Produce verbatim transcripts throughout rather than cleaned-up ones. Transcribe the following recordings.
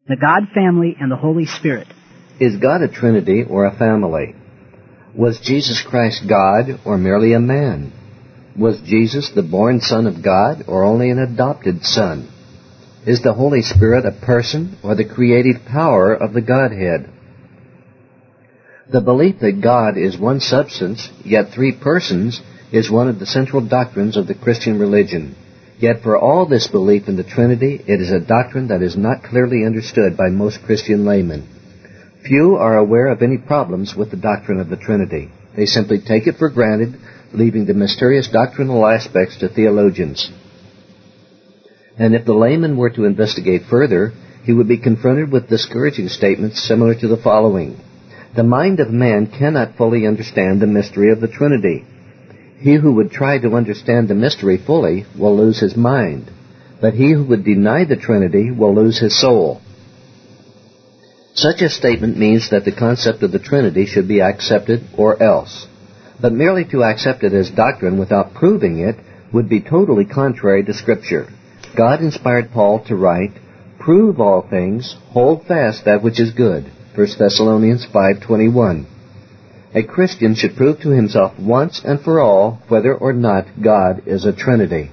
The God family and the Holy Spirit. Is God a Trinity or a family? Was Jesus Christ God or merely a man? Was Jesus the born Son of God or only an adopted son? Is the Holy Spirit a person or the creative power of the Godhead? The belief that God is one substance, yet three persons, is one of the central doctrines of the Christian religion. Yet for all this belief in the Trinity, it is a doctrine that is not clearly understood by most Christian laymen. Few are aware of any problems with the doctrine of the Trinity. They simply take it for granted, leaving the mysterious doctrinal aspects to theologians. And if the layman were to investigate further, he would be confronted with discouraging statements similar to the following. The mind of man cannot fully understand the mystery of the Trinity. He who would try to understand the mystery fully will lose his mind, but he who would deny the Trinity will lose his soul. Such a statement means that the concept of the Trinity should be accepted or else. But merely to accept it as doctrine without proving it would be totally contrary to Scripture. God inspired Paul to write, "Prove all things, hold fast that which is good." First Thessalonians five twenty-one. A Christian should prove to himself once and for all whether or not God is a Trinity.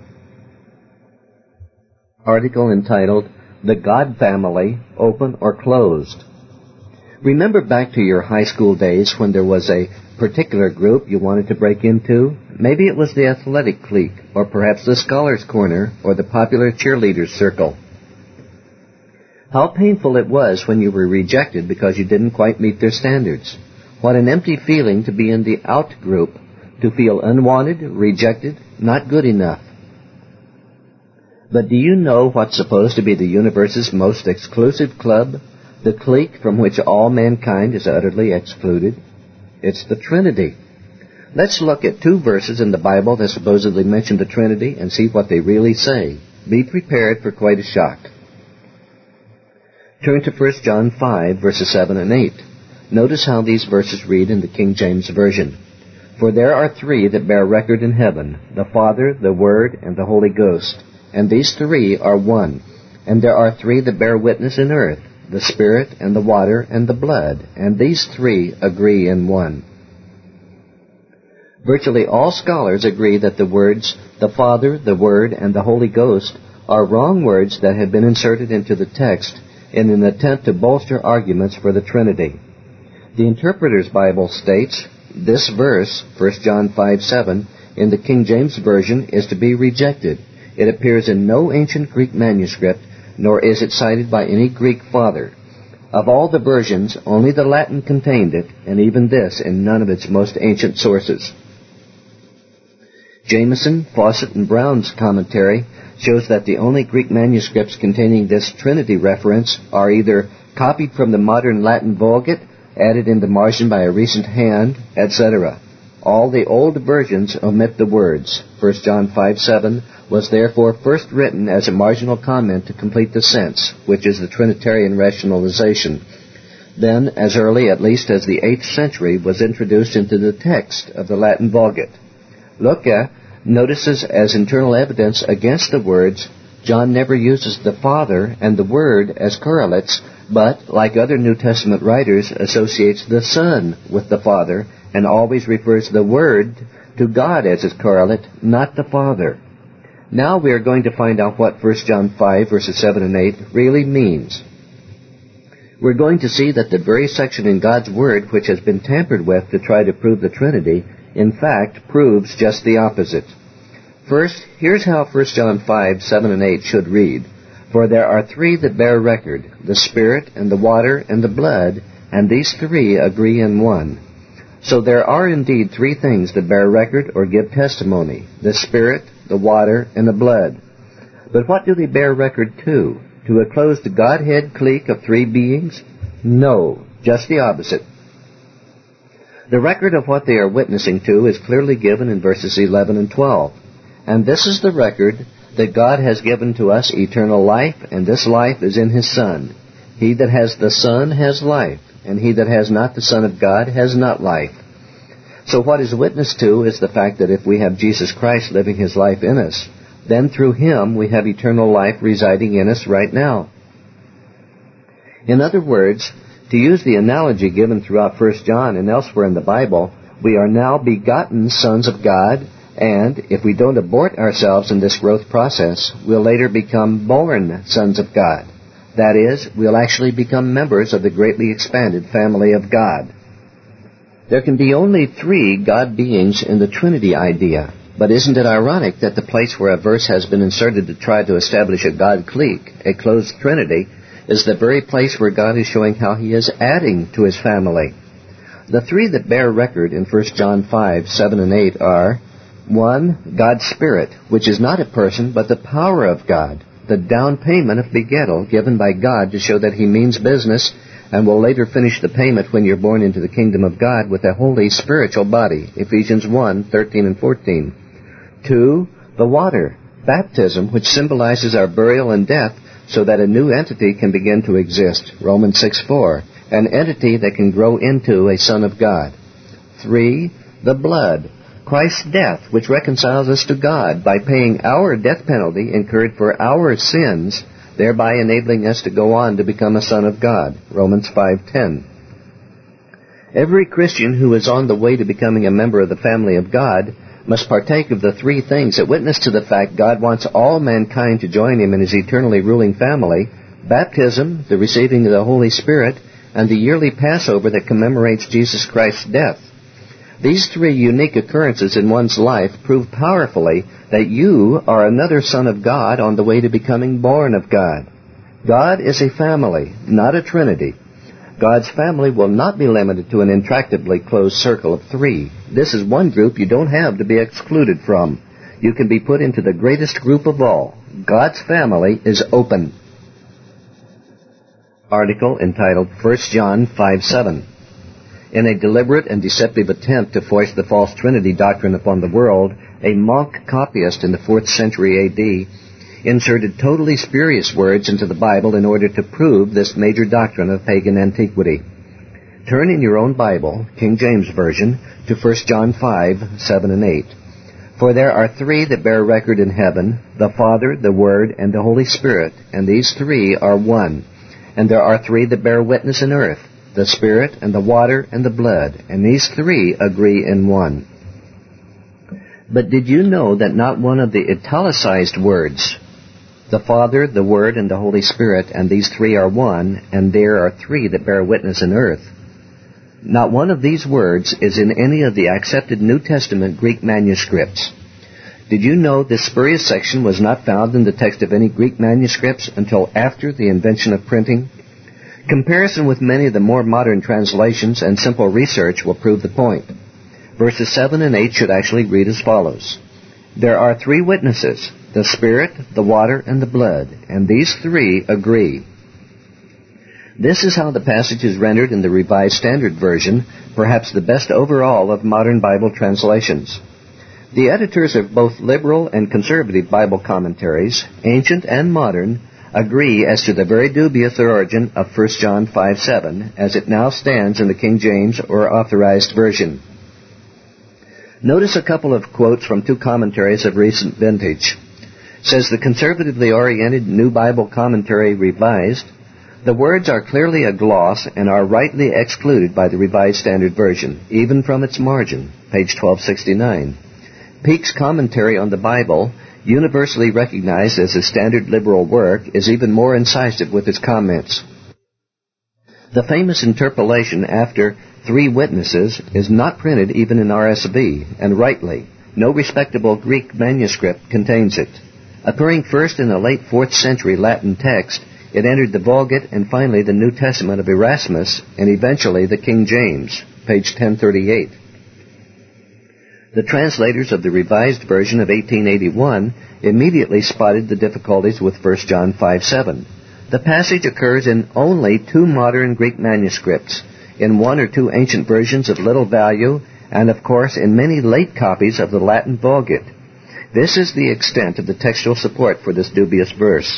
Article entitled, "The God Family, Open or Closed?" Remember back to your high school days when there was a particular group you wanted to break into? Maybe it was the athletic clique, or perhaps the Scholars' Corner, or the popular cheerleaders circle. How painful it was when you were rejected because you didn't quite meet their standards. What an empty feeling to be in the out group, to feel unwanted, rejected, not good enough. But do you know what's supposed to be the universe's most exclusive club? The clique from which all mankind is utterly excluded? It's the Trinity. Let's look at two verses in the Bible that supposedly mention the Trinity and see what they really say. Be prepared for quite a shock. Turn to First John five, verses seven and eight. Notice how these verses read in the King James Version. "For there are three that bear record in heaven, the Father, the Word, and the Holy Ghost. And these three are one. And there are three that bear witness in earth, the Spirit, and the water, and the blood. And these three agree in one." Virtually all scholars agree that the words, the Father, the Word, and the Holy Ghost, are wrong words that have been inserted into the text in an attempt to bolster arguments for the Trinity. The Interpreter's Bible states, this verse, First John five seven, in the King James Version is to be rejected. It appears in no ancient Greek manuscript, nor is it cited by any Greek father. Of all the versions, only the Latin contained it, and even this in none of its most ancient sources. Jameson, Fawcett, and Brown's commentary shows that the only Greek manuscripts containing this Trinity reference are either copied from the modern Latin Vulgate, added in the margin by a recent hand, et cetera. All the old versions omit the words. First John five seven was therefore first written as a marginal comment to complete the sense, which is the Trinitarian rationalization. Then, as early at least as the eighth century, was introduced into the text of the Latin Vulgate. Lucca notices as internal evidence against the words, John never uses the Father and the Word as correlates, but, like other New Testament writers, associates the Son with the Father and always refers the Word to God as its correlate, not the Father. Now we are going to find out what First John five, verses seven and eight really means. We're going to see that the very section in God's Word which has been tampered with to try to prove the Trinity, in fact, proves just the opposite. First, here's how First John five, seven and eight should read. For there are three that bear record, the Spirit, and the water, and the blood, and these three agree in one. So there are indeed three things that bear record or give testimony, the Spirit, the water, and the blood. But what do they bear record to? To a closed Godhead clique of three beings? No, just the opposite. The record of what they are witnessing to is clearly given in verses eleven and twelve. And this is the record, that God has given to us eternal life, and this life is in His Son. He that has the Son has life, and he that has not the Son of God has not life. So what is witnessed to is the fact that if we have Jesus Christ living His life in us, then through Him we have eternal life residing in us right now. In other words, to use the analogy given throughout First John and elsewhere in the Bible, we are now begotten sons of God, and if we don't abort ourselves in this growth process, we'll later become born sons of God. That is, we'll actually become members of the greatly expanded family of God. There can be only three God beings in the Trinity idea, but isn't it ironic that the place where a verse has been inserted to try to establish a God clique, a closed Trinity, is the very place where God is showing how He is adding to His family? The three that bear record in First John five, seven, and eight are, one, God's Spirit, which is not a person, but the power of God, the down payment of begettal given by God to show that He means business and will later finish the payment when you're born into the kingdom of God with a holy spiritual body, Ephesians one, thirteen and fourteen. Two, the water, baptism, which symbolizes our burial and death so that a new entity can begin to exist, Romans six, four, an entity that can grow into a son of God. Three, the blood, Christ's death, which reconciles us to God by paying our death penalty incurred for our sins, thereby enabling us to go on to become a son of God, Romans five, ten. Every Christian who is on the way to becoming a member of the family of God must partake of the three things that witness to the fact God wants all mankind to join Him in His eternally ruling family: baptism, the receiving of the Holy Spirit, and the yearly Passover that commemorates Jesus Christ's death. These three unique occurrences in one's life prove powerfully that you are another son of God on the way to becoming born of God. God is a family, not a trinity. God's family will not be limited to an intractably closed circle of three. This is one group you don't have to be excluded from. You can be put into the greatest group of all. God's family is open. Article entitled First John five, seven. In a deliberate and deceptive attempt to foist the false Trinity doctrine upon the world, a monk copyist in the fourth century A D inserted totally spurious words into the Bible in order to prove this major doctrine of pagan antiquity. Turn in your own Bible, King James Version, to First John five, seven, and eight. For there are three that bear record in heaven, the Father, the Word, and the Holy Spirit, and these three are one. And there are three that bear witness in earth, the Spirit, and the water, and the blood, and these three agree in one. But did you know that not one of the italicized words, the Father, the Word, and the Holy Spirit, and these three are one, and there are three that bear witness in earth, not one of these words is in any of the accepted New Testament Greek manuscripts. Did you know this spurious section was not found in the text of any Greek manuscripts until after the invention of printing? Comparison with many of the more modern translations and simple research will prove the point. Verses seven and eight should actually read as follows. There are three witnesses, the Spirit, the water, and the blood, and these three agree. This is how the passage is rendered in the Revised Standard Version, perhaps the best overall of modern Bible translations. The editors of both liberal and conservative Bible commentaries, ancient and modern, agree as to the very dubious origin of First John five, seven, as it now stands in the King James or Authorized Version. Notice a couple of quotes from two commentaries of recent vintage. Says the conservatively oriented New Bible Commentary Revised, the words are clearly a gloss and are rightly excluded by the Revised Standard Version, even from its margin, page twelve sixty-nine. Peake's Commentary on the Bible, universally recognized as a standard liberal work, is even more incisive with its comments. The famous interpolation after three witnesses is not printed even in R S V, and rightly. No respectable Greek manuscript contains it. Appearing first in the late fourth century Latin text, it entered the Vulgate and finally the New Testament of Erasmus, and eventually the King James, page ten thirty-eight. The translators of the Revised Version of eighteen eighty-one immediately spotted the difficulties with First John five, seven. The passage occurs in only two modern Greek manuscripts, in one or two ancient versions of little value, and of course in many late copies of the Latin Vulgate. This is the extent of the textual support for this dubious verse.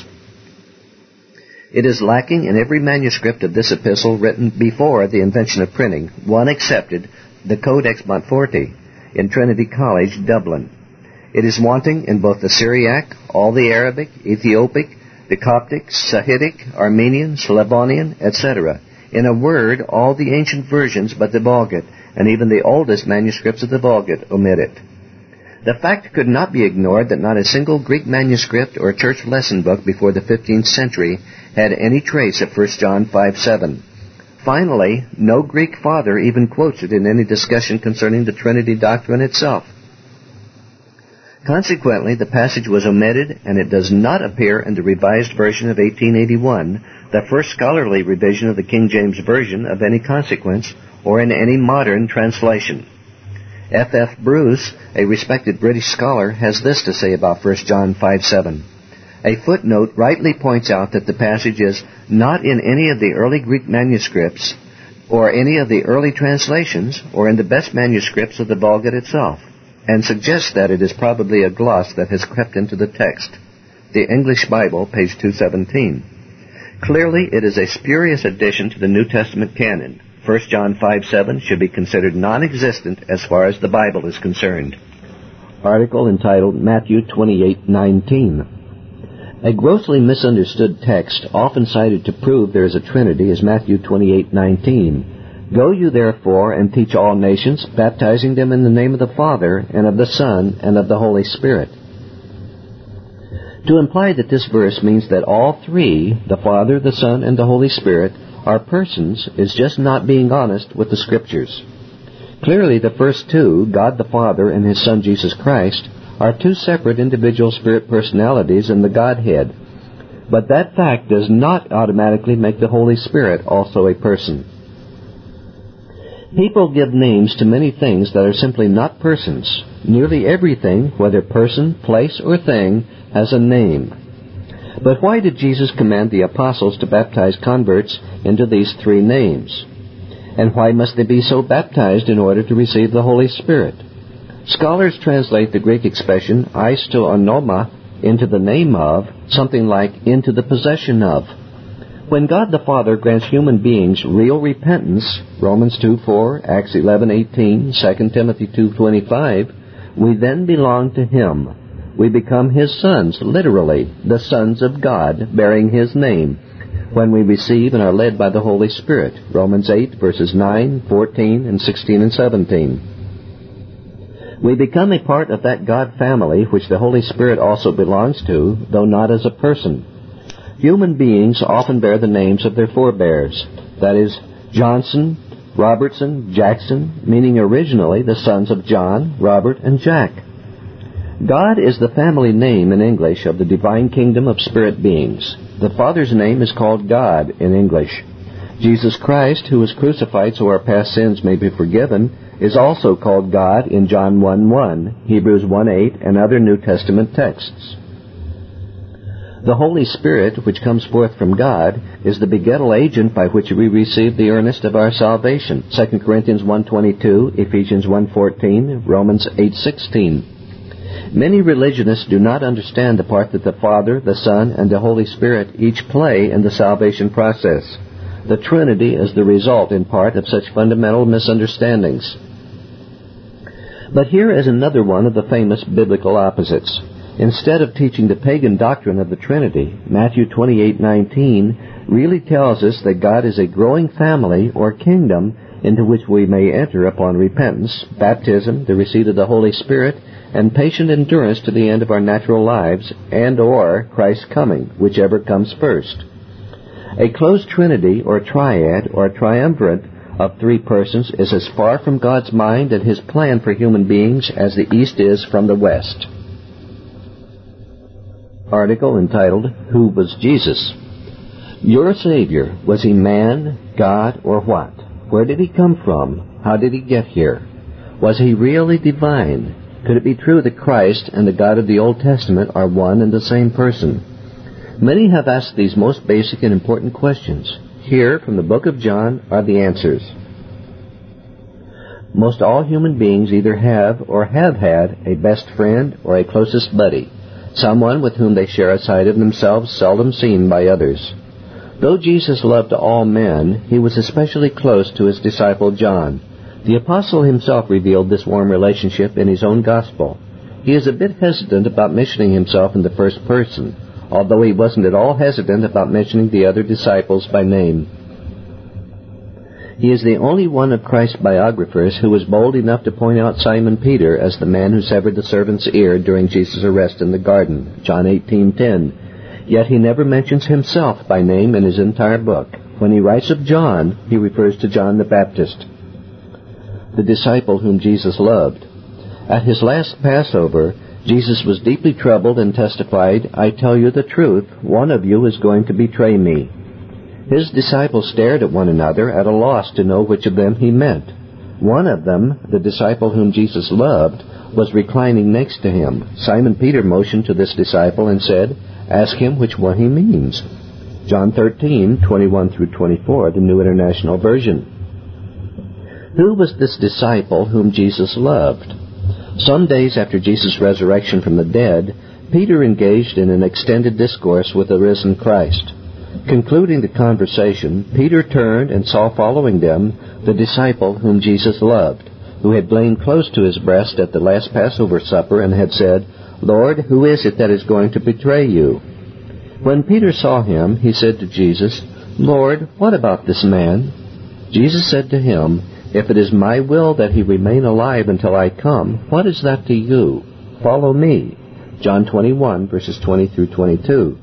It is lacking in every manuscript of this epistle written before the invention of printing, one excepted, the Codex Montforti, in Trinity College, Dublin. It is wanting in both the Syriac, all the Arabic, Ethiopic, the Coptic, Sahidic, Armenian, Slavonian, et cetera. In a word, all the ancient versions but the Vulgate, and even the oldest manuscripts of the Vulgate, omit it. The fact could not be ignored that not a single Greek manuscript or church lesson book before the fifteenth century had any trace of First John five seven. Finally, no Greek father even quotes it in any discussion concerning the Trinity doctrine itself. Consequently, the passage was omitted, and it does not appear in the Revised Version of eighteen eighty-one, the first scholarly revision of the King James Version of any consequence, or in any modern translation. F F Bruce, a respected British scholar, has this to say about First John five seven. A footnote rightly points out that the passage is not in any of the early Greek manuscripts, or any of the early translations, or in the best manuscripts of the Vulgate itself, and suggests that it is probably a gloss that has crept into the text. The English Bible, page two seventeen. Clearly, it is a spurious addition to the New Testament canon. First John five seven should be considered non-existent as far as the Bible is concerned. Article entitled Matthew twenty-eight nineteen. A grossly misunderstood text often cited to prove there is a Trinity is Matthew twenty-eight nineteen. Go you therefore and teach all nations, baptizing them in the name of the Father, and of the Son, and of the Holy Spirit. To imply that this verse means that all three, the Father, the Son, and the Holy Spirit, are persons is just not being honest with the Scriptures. Clearly, the first two, God the Father and His Son Jesus Christ, are two separate individual spirit personalities in the Godhead. But that fact does not automatically make the Holy Spirit also a person. People give names to many things that are simply not persons. Nearly everything, whether person, place, or thing, has a name. But why did Jesus command the apostles to baptize converts into these three names? And why must they be so baptized in order to receive the Holy Spirit? Scholars translate the Greek expression eis to onoma into the name of, something like into the possession of. When God the Father grants human beings real repentance, Romans two four, Acts eleven eighteen, Second Timothy two twenty-five, we then belong to Him. We become His sons, literally, the sons of God, bearing His name, when we receive and are led by the Holy Spirit, Romans eight, verses nine, fourteen, and sixteen and seventeen. We become a part of that God family which the Holy Spirit also belongs to, though not as a person. Human beings often bear the names of their forebears, that is, Johnson, Robertson, Jackson, meaning originally the sons of John, Robert, and Jack. God is the family name in English of the divine kingdom of spirit beings. The Father's name is called God in English. Jesus Christ, who was crucified so our past sins may be forgiven, is also called God in John one one, Hebrews one eight, and other New Testament texts. The Holy Spirit, which comes forth from God, is the begettal agent by which we receive the earnest of our salvation, Second Corinthians one twenty-two, Ephesians one fourteen, Romans eight sixteen. Many religionists do not understand the part that the Father, the Son, and the Holy Spirit each play in the salvation process. The Trinity is the result, in part, of such fundamental misunderstandings. But here is another one of the famous biblical opposites. Instead of teaching the pagan doctrine of the Trinity, Matthew twenty-eight nineteen really tells us that God is a growing family or kingdom into which we may enter upon repentance, baptism, the receipt of the Holy Spirit, and patient endurance to the end of our natural lives, and or Christ's coming, whichever comes first. A closed trinity or triad or triumvirate of three persons is as far from God's mind and His plan for human beings as the East is from the West. Article entitled, Who was Jesus? Your Savior, was He man, God, or what? Where did He come from? How did He get here? Was He really divine? Could it be true that Christ and the God of the Old Testament are one and the same person? Many have asked these most basic and important questions. Here, from the book of John, are the answers. Most all human beings either have or have had a best friend or a closest buddy, someone with whom they share a side of themselves seldom seen by others. Though Jesus loved all men, He was especially close to His disciple John. The apostle himself revealed this warm relationship in his own gospel. He is a bit hesitant about mentioning himself in the first person, although he wasn't at all hesitant about mentioning the other disciples by name. He is the only one of Christ's biographers who was bold enough to point out Simon Peter as the man who severed the servant's ear during Jesus' arrest in the garden, John eighteen ten. Yet he never mentions himself by name in his entire book. When he writes of John, he refers to John the Baptist, the disciple whom Jesus loved. At his last Passover, Jesus was deeply troubled and testified, "I tell you the truth, one of you is going to betray me." His disciples stared at one another, at a loss to know which of them he meant. One of them, the disciple whom Jesus loved, was reclining next to him. Simon Peter motioned to this disciple and said, "Ask him which one he means." John thirteen, twenty-one through twenty-four, the New International Version. Who was this disciple whom Jesus loved? Some days after Jesus' resurrection from the dead, Peter engaged in an extended discourse with the risen Christ. Concluding the conversation, Peter turned and saw following them the disciple whom Jesus loved, who had lain close to his breast at the last Passover supper and had said, "Lord, who is it that is going to betray you?" When Peter saw him, he said to Jesus, "Lord, what about this man?" Jesus said to him, "If it is my will that he remain alive until I come, what is that to you? Follow me." John twenty-one, verses twenty through twenty-two.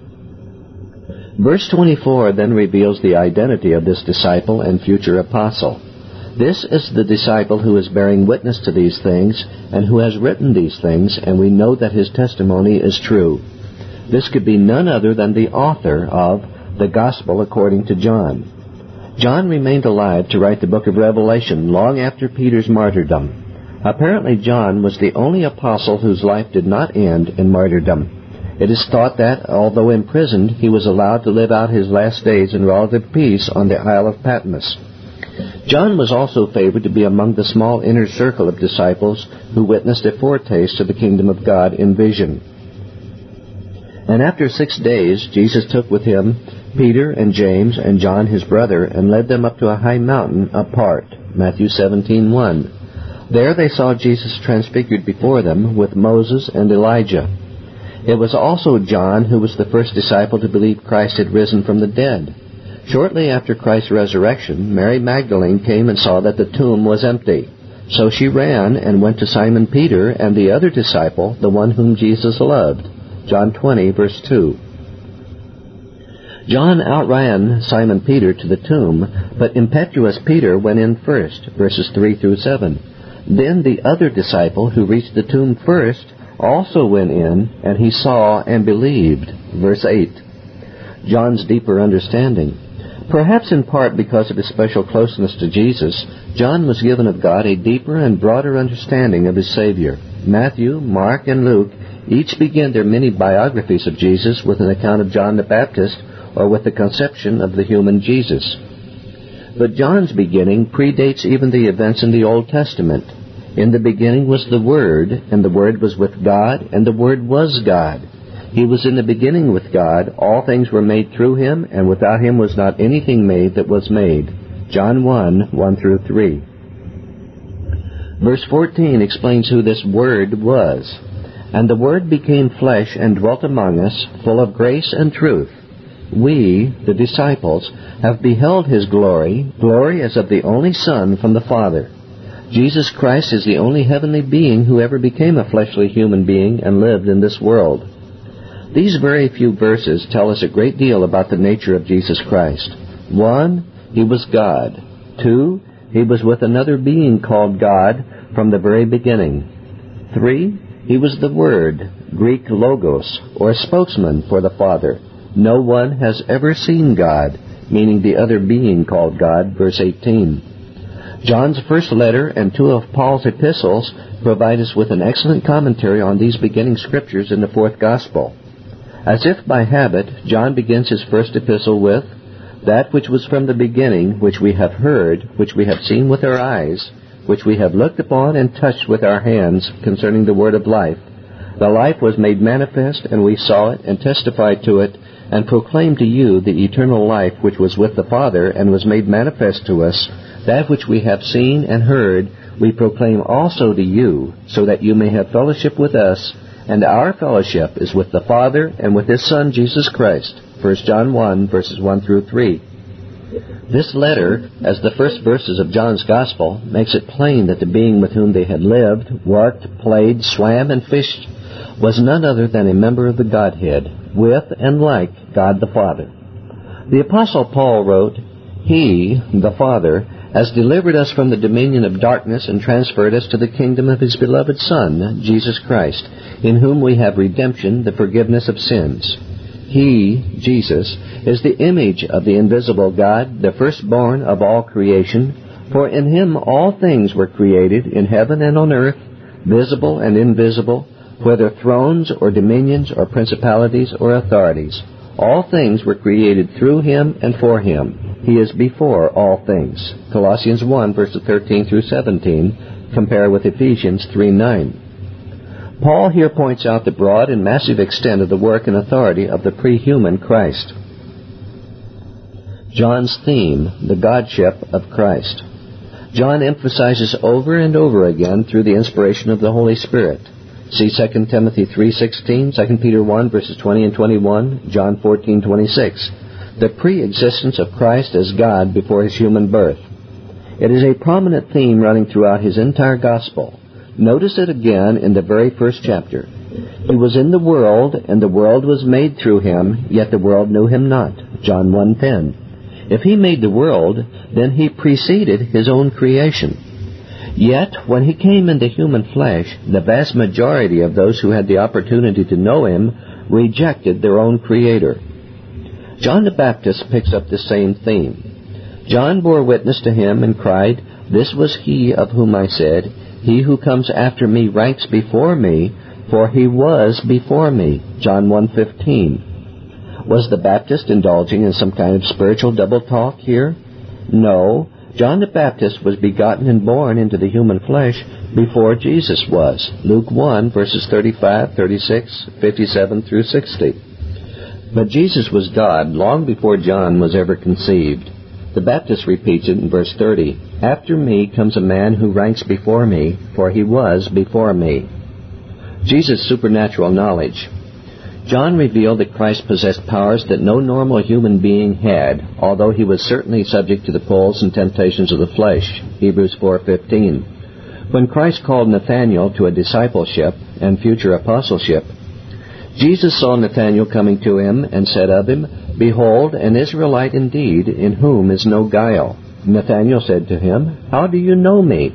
Verse twenty-four then reveals the identity of this disciple and future apostle. This is the disciple who is bearing witness to these things and who has written these things, and we know that his testimony is true. This could be none other than the author of the Gospel according to John. John remained alive to write the book of Revelation long after Peter's martyrdom. Apparently John was the only apostle whose life did not end in martyrdom. It is thought that, although imprisoned, he was allowed to live out his last days in relative peace on the Isle of Patmos. John was also favored to be among the small inner circle of disciples who witnessed a foretaste of the kingdom of God in vision. And after six days, Jesus took with him Peter and James and John his brother and led them up to a high mountain apart. Matthew seventeen one. There they saw Jesus transfigured before them with Moses and Elijah. It was also John who was the first disciple to believe Christ had risen from the dead. Shortly after Christ's resurrection, Mary Magdalene came and saw that the tomb was empty. So she ran and went to Simon Peter and the other disciple, the one whom Jesus loved. John twenty, verse two. John outran Simon Peter to the tomb, but impetuous Peter went in first, verses three through seven. Then the other disciple who reached the tomb first also went in, and he saw and believed, verse eight. John's deeper understanding. Perhaps in part because of his special closeness to Jesus, John was given of God a deeper and broader understanding of his Savior. Matthew, Mark, and Luke each begin their many biographies of Jesus with an account of John the Baptist or with the conception of the human Jesus. But John's beginning predates even the events in the Old Testament. In the beginning was the Word, and the Word was with God, and the Word was God. He was in the beginning with God. All things were made through him, and without him was not anything made that was made. John one, one through three. Verse fourteen explains who this Word was. And the Word became flesh and dwelt among us, full of grace and truth. We, the disciples, have beheld his glory, glory as of the only Son from the Father. Jesus Christ is the only heavenly being who ever became a fleshly human being and lived in this world. These very few verses tell us a great deal about the nature of Jesus Christ. One, he was God. Two, he was with another being called God from the very beginning. Three, he was the Word, Greek logos, or spokesman for the Father. No one has ever seen God, meaning the other being called God, verse eighteen. John's first letter and two of Paul's epistles provide us with an excellent commentary on these beginning scriptures in the fourth Gospel. As if by habit, John begins his first epistle with, "That which was from the beginning, which we have heard, which we have seen with our eyes, which we have looked upon and touched with our hands concerning the word of life. The life was made manifest, and we saw it and testified to it, and proclaimed to you the eternal life which was with the Father and was made manifest to us. That which we have seen and heard we proclaim also to you, so that you may have fellowship with us, And our fellowship is with the Father and with His Son, Jesus Christ. First John one, verses one through three. This letter, as the first verses of John's Gospel, makes it plain that the being with whom they had lived, worked, played, swam, and fished was none other than a member of the Godhead, with and like God the Father. The Apostle Paul wrote, He, the Father, has delivered us from the dominion of darkness and transferred us to the kingdom of His beloved Son, Jesus Christ, in whom we have redemption, the forgiveness of sins. He, Jesus, is the image of the invisible God, the firstborn of all creation, for in Him all things were created, in heaven and on earth, visible and invisible, whether thrones or dominions or principalities or authorities. All things were created through Him and for Him. He is before all things. Colossians one, verses thirteen through seventeen, compare with Ephesians three nine. Paul here points out the broad and massive extent of the work and authority of the pre-human Christ. John's theme, the Godship of Christ. John emphasizes over and over again through the inspiration of the Holy Spirit. See Second Timothy three sixteen, Second Peter one, verses twenty and twenty-one, John fourteen twenty-six. The pre-existence of Christ as God before His human birth. It is a prominent theme running throughout His entire Gospel. Notice it again in the very first chapter. He was in the world, and the world was made through Him, yet the world knew Him not. John one ten. If He made the world, then He preceded His own creation. Yet, when He came into human flesh, the vast majority of those who had the opportunity to know Him rejected their own Creator. John the Baptist picks up the same theme. John bore witness to Him and cried, This was He of whom I said, He who comes after me ranks before me, for He was before me. John one fifteen. Was the Baptist indulging in some kind of spiritual double talk here? No. John the Baptist was begotten and born into the human flesh before Jesus was. Luke one, verses thirty-five, thirty-six, fifty-seven through sixty. But Jesus was God long before John was ever conceived. The Baptist repeats it in verse thirty. After me comes a man who ranks before me, for he was before me. Jesus' supernatural knowledge. John revealed that Christ possessed powers that no normal human being had, although He was certainly subject to the pulls and temptations of the flesh. Hebrews four fifteen. When Christ called Nathanael to a discipleship and future apostleship, Jesus saw Nathanael coming to him and said of him, Behold, an Israelite indeed, in whom is no guile. Nathanael said to him, How do you know me?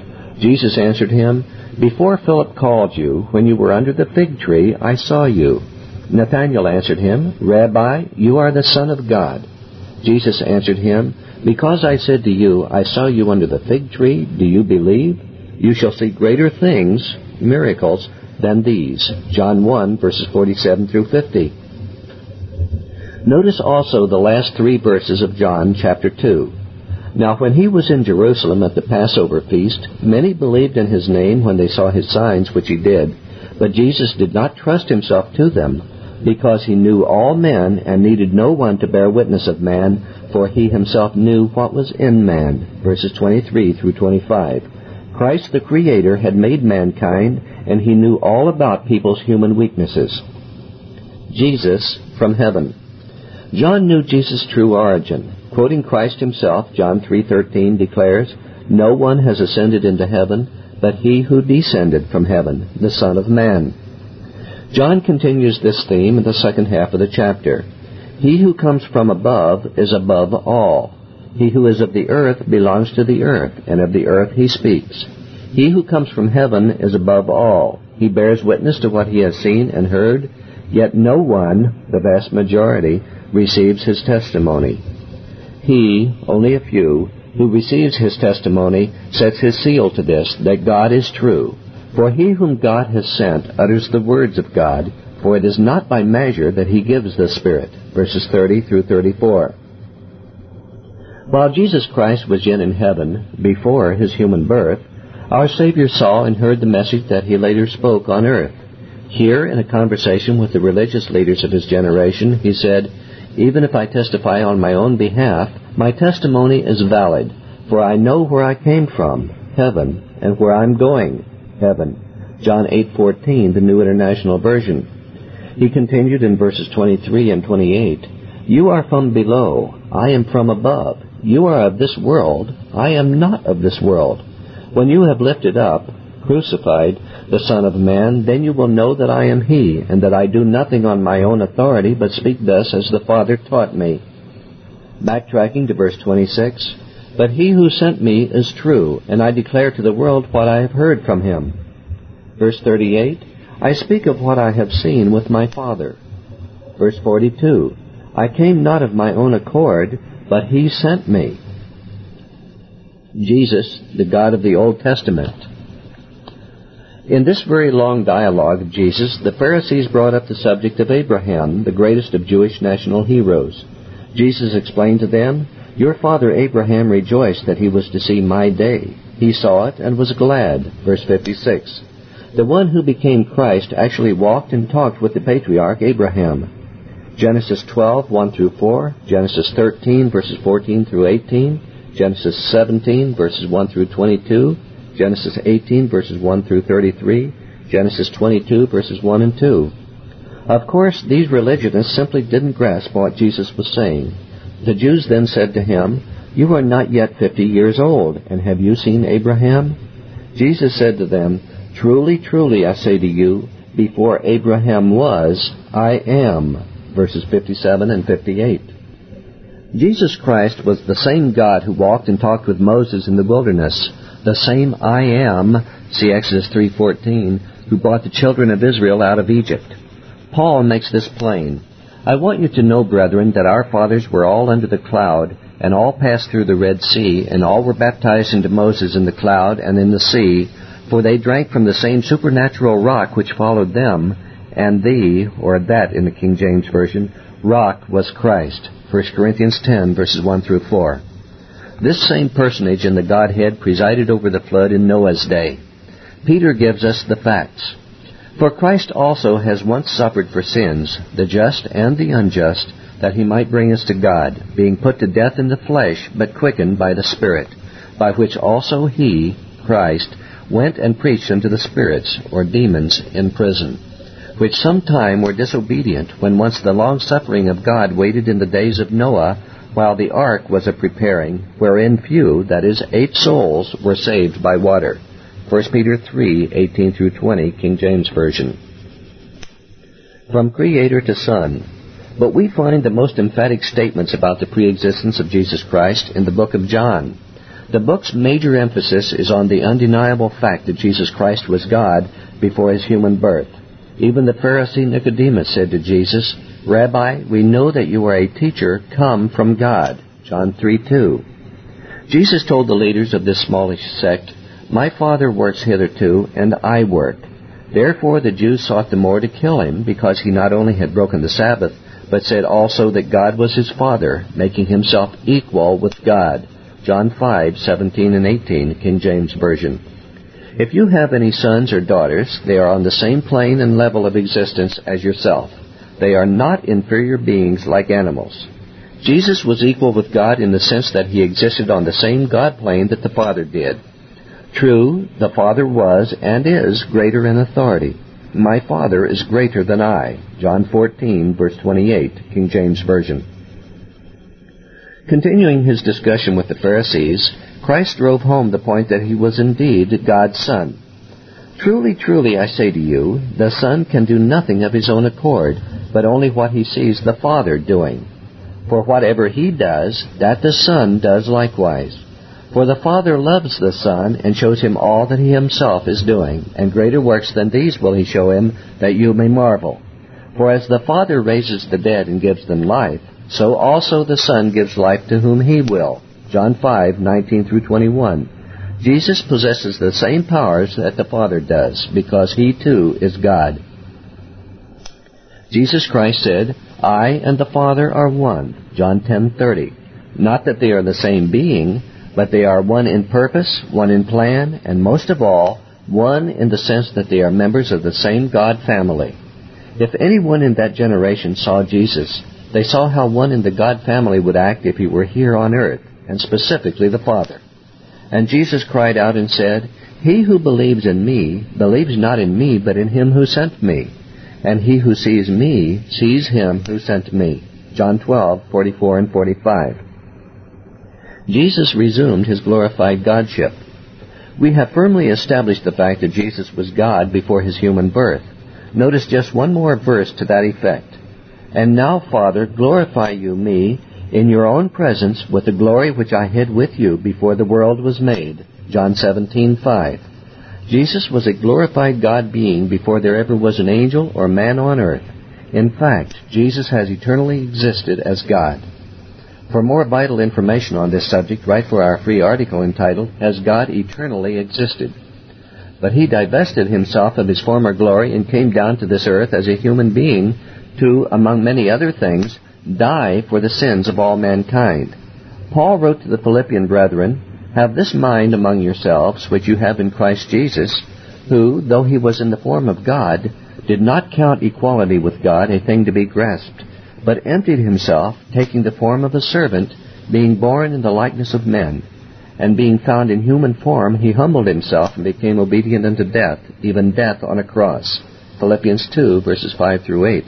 Jesus answered him, Before Philip called you, when you were under the fig tree, I saw you. Nathanael answered him, Rabbi, you are the Son of God. Jesus answered him, Because I said to you, I saw you under the fig tree, do you believe? You shall see greater things, miracles, than these. John one, verses forty-seven through fifty. Notice also the last three verses of John chapter two. Now when He was in Jerusalem at the Passover feast, many believed in His name when they saw His signs which He did. But Jesus did not trust Himself to them, because He knew all men and needed no one to bear witness of man, for He Himself knew what was in man. Verses twenty-three through twenty-five. Christ the Creator had made mankind, and He knew all about people's human weaknesses. Jesus from heaven. John knew Jesus' true origin. Quoting Christ Himself, John three thirteen declares, No one has ascended into heaven, but He who descended from heaven, the Son of Man. John continues this theme in the second half of the chapter. He who comes from above is above all. He who is of the earth belongs to the earth, and of the earth he speaks. He who comes from heaven is above all. He bears witness to what he has seen and heard, yet no one, the vast majority, receives his testimony. He, only a few, who receives his testimony sets his seal to this, that God is true. For he whom God has sent utters the words of God, for it is not by measure that He gives the Spirit. Verses thirty through thirty-four. While Jesus Christ was yet in heaven, before His human birth, our Savior saw and heard the message that He later spoke on earth. Here, in a conversation with the religious leaders of His generation, He said, Even if I testify on my own behalf, my testimony is valid, for I know where I came from, heaven, and where I am going, heaven. John eight fourteen, the New International Version. He continued in verses twenty-three and twenty-eight, "You are from below, I am from above. You are of this world, I am not of this world. When you have lifted up, crucified, the Son of Man, then you will know that I am He, and that I do nothing on my own authority, but speak thus as the Father taught me." Backtracking to verse twenty-six, "But He who sent me is true, and I declare to the world what I have heard from Him." Verse thirty-eight, "I speak of what I have seen with my Father." Verse forty-two, "I came not of my own accord, but He sent me." Jesus, the God of the Old Testament. In this very long dialogue of Jesus, the Pharisees brought up the subject of Abraham, the greatest of Jewish national heroes. Jesus explained to them, "Your father Abraham rejoiced that he was to see my day. He saw it and was glad." Verse fifty-six. The one who became Christ actually walked and talked with the patriarch Abraham. Genesis twelve, one through four, Genesis thirteen, verses fourteen through eighteen, Genesis seventeen, verses one through twenty-two, Genesis eighteen, verses one through thirty-three, Genesis twenty-two, verses one and two. Of course, these religionists simply didn't grasp what Jesus was saying. The Jews then said to him, "You are not yet fifty years old, and have you seen Abraham?" Jesus said to them, "Truly, truly, I say to you, before Abraham was, I am." Verses fifty-seven and fifty-eight. Jesus Christ was the same God who walked and talked with Moses in the wilderness, the same I am, see Exodus three fourteen, who brought the children of Israel out of Egypt. Paul makes this plain. "I want you to know, brethren, that our fathers were all under the cloud, and all passed through the Red Sea, and all were baptized into Moses in the cloud and in the sea, for they drank from the same supernatural rock which followed them, and the," or that in the King James Version, "rock was Christ." First Corinthians ten, verses one through four. This same personage in the Godhead presided over the flood in Noah's day. Peter gives us the facts. "For Christ also has once suffered for sins, the just and the unjust, that He might bring us to God, being put to death in the flesh, but quickened by the Spirit, by which also He, Christ, went and preached unto the spirits, or demons, in prison, which sometime were disobedient, when once the long-suffering of God waited in the days of Noah, while the ark was a-preparing, wherein few, that is, eight souls, were saved by water." First Peter three, eighteen through twenty, King James Version. From Creator to Son. But we find the most emphatic statements about the pre-existence of Jesus Christ in the book of John. The book's major emphasis is on the undeniable fact that Jesus Christ was God before His human birth. Even the Pharisee Nicodemus said to Jesus, "Rabbi, we know that you are a teacher come from God." John three two. Jesus told the leaders of this smallish sect, "My Father works hitherto, and I work." Therefore the Jews sought the more to kill Him, because He not only had broken the Sabbath, but said also that God was His Father, making Himself equal with God. John five, seventeen and eighteen, King James Version. If you have any sons or daughters, they are on the same plane and level of existence as yourself. They are not inferior beings like animals. Jesus was equal with God in the sense that He existed on the same God plane that the Father did. True, the Father was and is greater in authority. "My Father is greater than I." John fourteen, verse twenty-eight, King James Version. Continuing his discussion with the Pharisees, Christ drove home the point that He was indeed God's Son. "Truly, truly, I say to you, the Son can do nothing of His own accord, but only what He sees the Father doing. For whatever He does, that the Son does likewise. For the Father loves the Son, and shows Him all that He Himself is doing, and greater works than these will He show Him, that you may marvel. For as the Father raises the dead and gives them life, so also the Son gives life to whom He will." John five, nineteen through twenty-one. Jesus possesses the same powers that the Father does, because He too is God. Jesus Christ said, "I and the Father are one." John ten thirty. Not that they are the same being, but they are one in purpose, one in plan, and most of all, one in the sense that they are members of the same God family. If anyone in that generation saw Jesus, they saw how one in the God family would act if He were here on earth, and specifically the Father. And Jesus cried out and said, He who believes in me believes not in me, but in him who sent me. And he who sees me sees him who sent me. John twelve, forty-four and forty-five. Jesus resumed his glorified Godship. We have firmly established the fact that Jesus was God before his human birth. Notice just one more verse to that effect. And now, Father, glorify you me in your own presence with the glory which I hid with you before the world was made. John seventeen, five. Jesus was a glorified God being before there ever was an angel or man on earth. In fact, Jesus has eternally existed as God. For more vital information on this subject, write for our free article entitled, Has God Eternally Existed? But he divested himself of his former glory and came down to this earth as a human being to, among many other things, die for the sins of all mankind. Paul wrote to the Philippian brethren, Have this mind among yourselves, which you have in Christ Jesus, who, though he was in the form of God, did not count equality with God a thing to be grasped, but emptied himself, taking the form of a servant, being born in the likeness of men. And being found in human form, he humbled himself and became obedient unto death, even death on a cross. Philippians two, verses five through eight.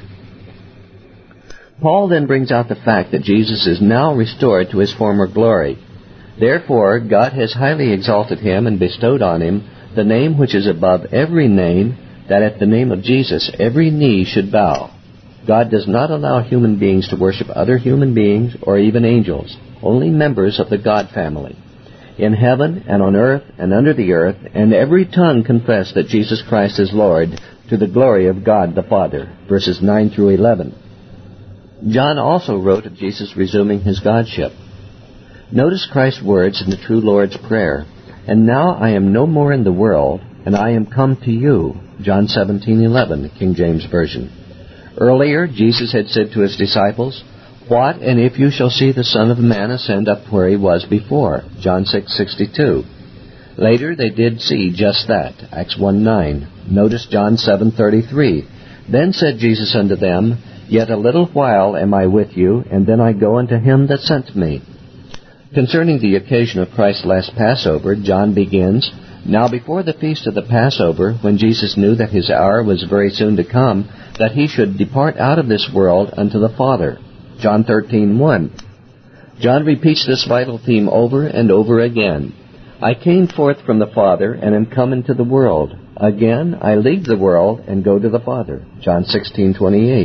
Paul then brings out the fact that Jesus is now restored to his former glory. Therefore, God has highly exalted him and bestowed on him the name which is above every name, that at the name of Jesus every knee should bow. God does not allow human beings to worship other human beings or even angels, only members of the God family. In heaven and on earth and under the earth, and every tongue confess that Jesus Christ is Lord, to the glory of God the Father. Verses nine through eleven. John also wrote of Jesus resuming his Godship. Notice Christ's words in the true Lord's Prayer, And now I am no more in the world, and I am come to you. John seventeen, eleven, King James Version. Earlier, Jesus had said to his disciples, What, and if you shall see the Son of Man ascend up where he was before? John six, sixty-two. Later, they did see just that. Acts one, nine. Notice John seven, thirty-three. Then said Jesus unto them, Yet a little while am I with you, and then I go unto him that sent me. Concerning the occasion of Christ's last Passover, John begins, Now before the feast of the Passover, when Jesus knew that his hour was very soon to come, that he should depart out of this world unto the Father. John thirteen, one. John repeats this vital theme over and over again. I came forth from the Father, and am come into the world. Again, I leave the world, and go to the Father. John sixteen, twenty-eight.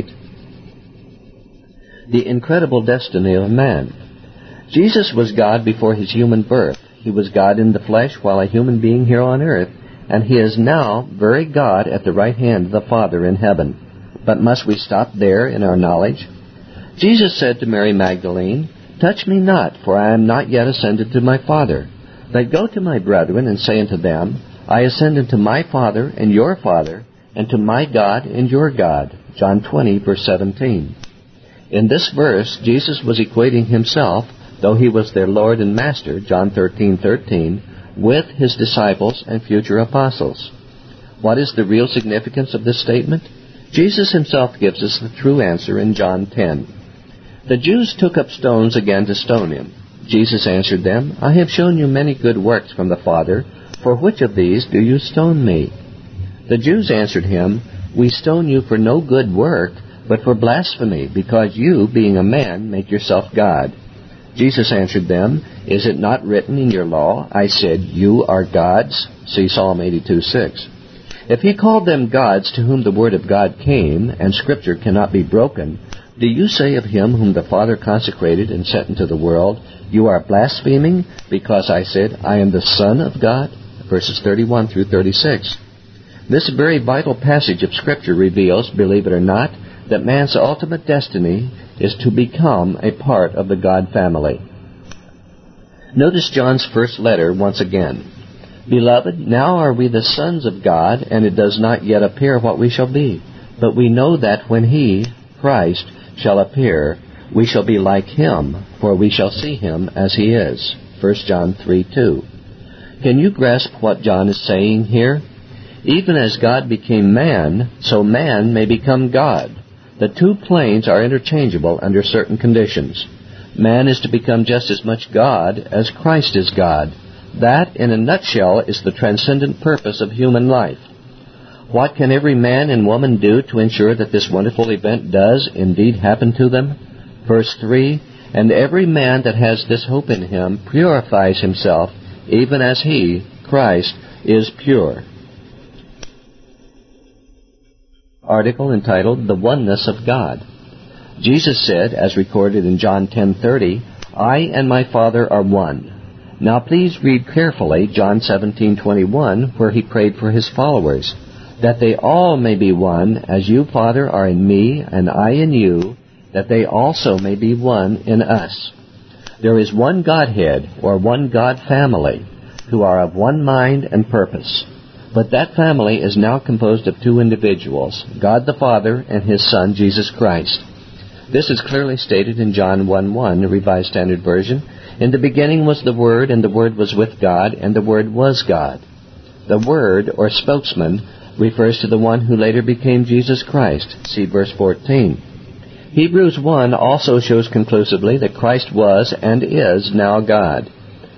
The incredible destiny of man. Jesus was God before his human birth. He was God in the flesh while a human being here on earth, and he is now very God at the right hand of the Father in heaven. But must we stop there in our knowledge? Jesus said to Mary Magdalene, Touch me not, for I am not yet ascended to my Father. But go to my brethren, and say unto them, I ascend unto my Father and your Father, and to my God and your God. John twenty, verse seventeen. In this verse, Jesus was equating himself, though he was their Lord and Master, John thirteen, thirteen, with his disciples and future apostles. What is the real significance of this statement? Jesus himself gives us the true answer in John ten. The Jews took up stones again to stone him. Jesus answered them, I have shown you many good works from the Father. For which of these do you stone me? The Jews answered him, We stone you for no good work, but for blasphemy, because you, being a man, make yourself God. Jesus answered them, Is it not written in your law, I said, You are gods? See Psalm eighty-two, six. If he called them gods to whom the word of God came, and Scripture cannot be broken, do you say of him whom the Father consecrated and sent into the world, You are blaspheming, because I said, I am the Son of God? Verses thirty-one through thirty-six. This very vital passage of Scripture reveals, believe it or not, that man's ultimate destiny is to become a part of the God family. Notice John's first letter once again. Beloved, now are we the sons of God, and it does not yet appear what we shall be. But we know that when he, Christ, shall appear, we shall be like him, for we shall see him as he is. First John three, two. Can you grasp what John is saying here? Even as God became man, so man may become God. The two planes are interchangeable under certain conditions. Man is to become just as much God as Christ is God. That, in a nutshell, is the transcendent purpose of human life. What can every man and woman do to ensure that this wonderful event does indeed happen to them? Verse three, and every man that has this hope in him purifies himself, even as he, Christ, is pure. Article entitled, The Oneness of God. Jesus said, as recorded in John ten thirty, I and my Father are one. Now please read carefully John seventeen twenty-one, where he prayed for his followers, that they all may be one, as you, Father, are in me, and I in you, that they also may be one in us. There is one Godhead, or one God family, who are of one mind and purpose. But that family is now composed of two individuals, God the Father and His Son, Jesus Christ. This is clearly stated in John one one, the Revised Standard Version. In the beginning was the Word, and the Word was with God, and the Word was God. The Word, or spokesman, refers to the one who later became Jesus Christ. See verse fourteen. Hebrews one also shows conclusively that Christ was and is now God.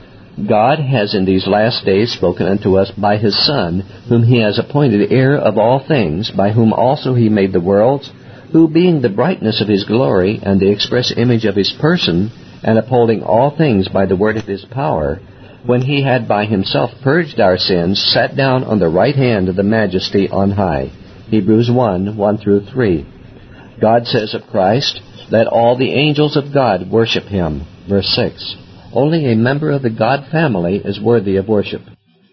God has in these last days spoken unto us by His Son, whom He has appointed heir of all things, by whom also He made the worlds, who being the brightness of His glory and the express image of His person, and upholding all things by the word of His power, when He had by Himself purged our sins, sat down on the right hand of the Majesty on high. Hebrews one, one through three. God says of Christ, let all the angels of God worship Him. Verse six. Only a member of the God family is worthy of worship.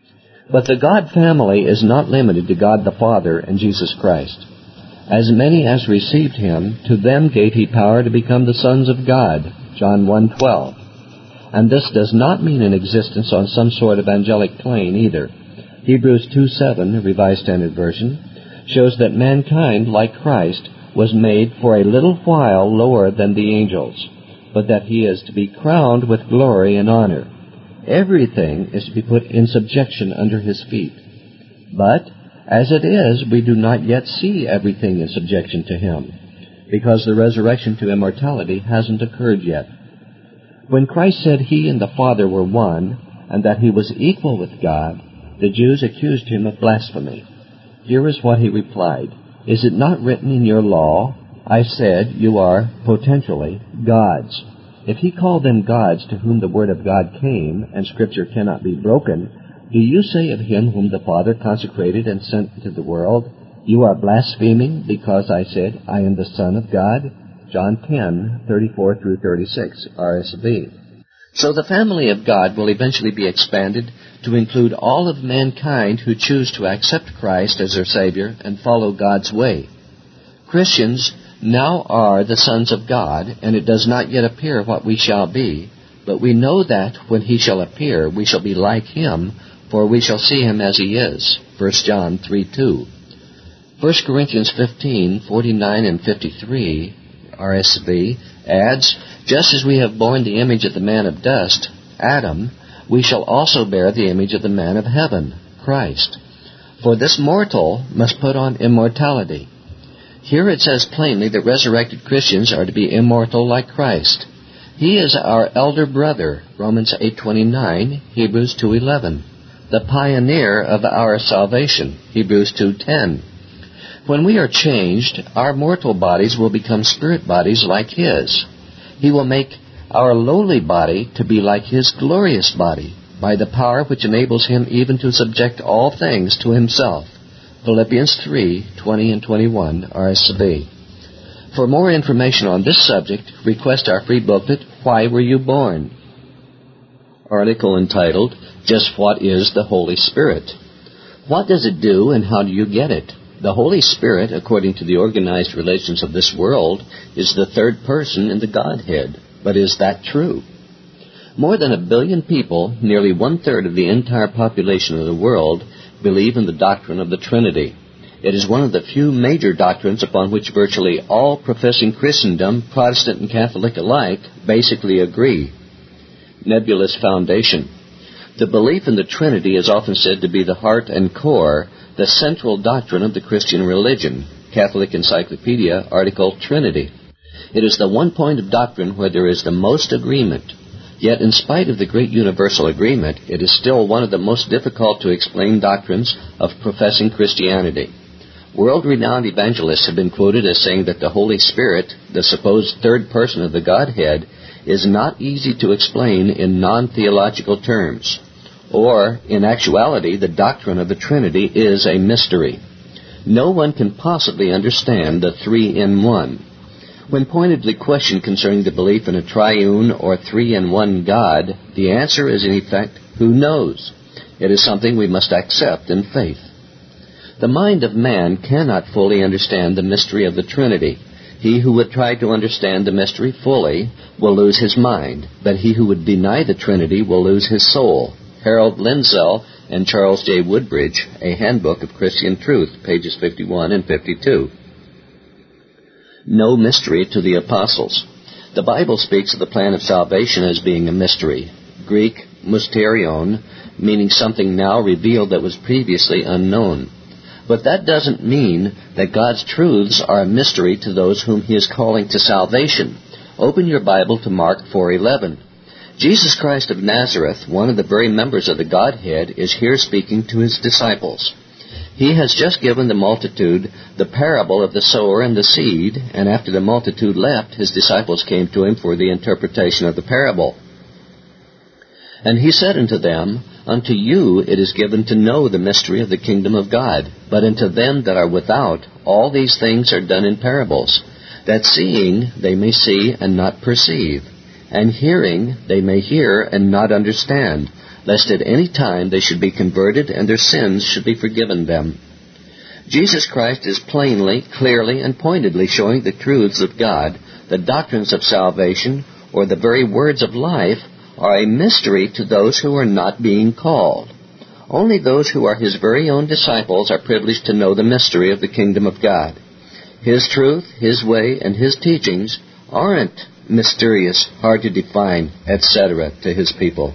But the God family is not limited to God the Father and Jesus Christ. As many as received Him, to them gave He power to become the sons of God. John one twelve. And this does not mean an existence on some sort of angelic plane either. Hebrews two seven, the Revised Standard Version, shows that mankind, like Christ, was made for a little while lower than the angels, but that he is to be crowned with glory and honor. Everything is to be put in subjection under His feet. But, as it is, we do not yet see everything in subjection to Him, because the resurrection to immortality hasn't occurred yet. When Christ said He and the Father were one, and that He was equal with God, the Jews accused Him of blasphemy. Here is what He replied, Is it not written in your law, I said, you are, potentially, gods? If He called them gods to whom the Word of God came, and Scripture cannot be broken, do you say of Him whom the Father consecrated and sent into the world, you are blaspheming because I said, I am the Son of God? John ten, thirty-four through thirty-six, R S V. So the family of God will eventually be expanded to include all of mankind who choose to accept Christ as their Savior and follow God's way. Christians now are the sons of God, and it does not yet appear what we shall be, but we know that when He shall appear, we shall be like Him, for we shall see Him as He is. First John three two. First Corinthians fifteen, forty-nine and fifty-three, R S V, adds, just as we have borne the image of the man of dust, Adam, we shall also bear the image of the man of heaven, Christ. For this mortal must put on immortality. Here it says plainly that resurrected Christians are to be immortal like Christ. He is our elder brother, Romans eight twenty-nine, Hebrews two eleven, the pioneer of our salvation, Hebrews two ten. When we are changed, our mortal bodies will become spirit bodies like His. He will make our lowly body to be like His glorious body, by the power which enables Him even to subject all things to Himself. Philippians three, twenty and twenty-one, R S V. For more information on this subject, request our free booklet, Why Were You Born? Article entitled, Just What is the Holy Spirit? What does it do and how do you get it? The Holy Spirit, according to the organized religions of this world, is the third person in the Godhead. But is that true? More than a billion people, nearly one-third of the entire population of the world, believe in the doctrine of the Trinity. It is one of the few major doctrines upon which virtually all professing Christendom, Protestant and Catholic alike, basically agree. Nebulous foundation. The belief in the Trinity is often said to be the heart and core, the central doctrine of the Christian religion. Catholic Encyclopedia, article Trinity. It is the one point of doctrine where there is the most agreement. Yet, in spite of the great universal agreement, it is still one of the most difficult to explain doctrines of professing Christianity. World-renowned evangelists have been quoted as saying that the Holy Spirit, the supposed third person of the Godhead, is not easy to explain in non-theological terms. Or, in actuality, the doctrine of the Trinity is a mystery. No one can possibly understand the three-in-one. When pointedly questioned concerning the belief in a triune or three-in-one God, the answer is in effect, who knows? It is something we must accept in faith. The mind of man cannot fully understand the mystery of the Trinity. He who would try to understand the mystery fully will lose his mind, but he who would deny the Trinity will lose his soul. Harold Lindsell and Charles J. Woodbridge, A Handbook of Christian Truth, pages fifty-one and fifty-two. No mystery to the apostles. The Bible speaks of the plan of salvation as being a mystery. Greek, mysterion, meaning something now revealed that was previously unknown. But that doesn't mean that God's truths are a mystery to those whom He is calling to salvation. Open your Bible to Mark four eleven. Jesus Christ of Nazareth, one of the very members of the Godhead, is here speaking to His disciples. He has just given the multitude the parable of the sower and the seed, and after the multitude left, His disciples came to Him for the interpretation of the parable. And He said unto them, Unto you it is given to know the mystery of the kingdom of God, but unto them that are without, all these things are done in parables, that seeing they may see and not perceive, and hearing they may hear and not understand, lest at any time they should be converted and their sins should be forgiven them. Jesus Christ is plainly, clearly, and pointedly showing the truths of God, the doctrines of salvation, or the very words of life, are a mystery to those who are not being called. Only those who are His very own disciples are privileged to know the mystery of the kingdom of God. His truth, His way, and His teachings aren't mysterious, hard to define, et cetera to His people.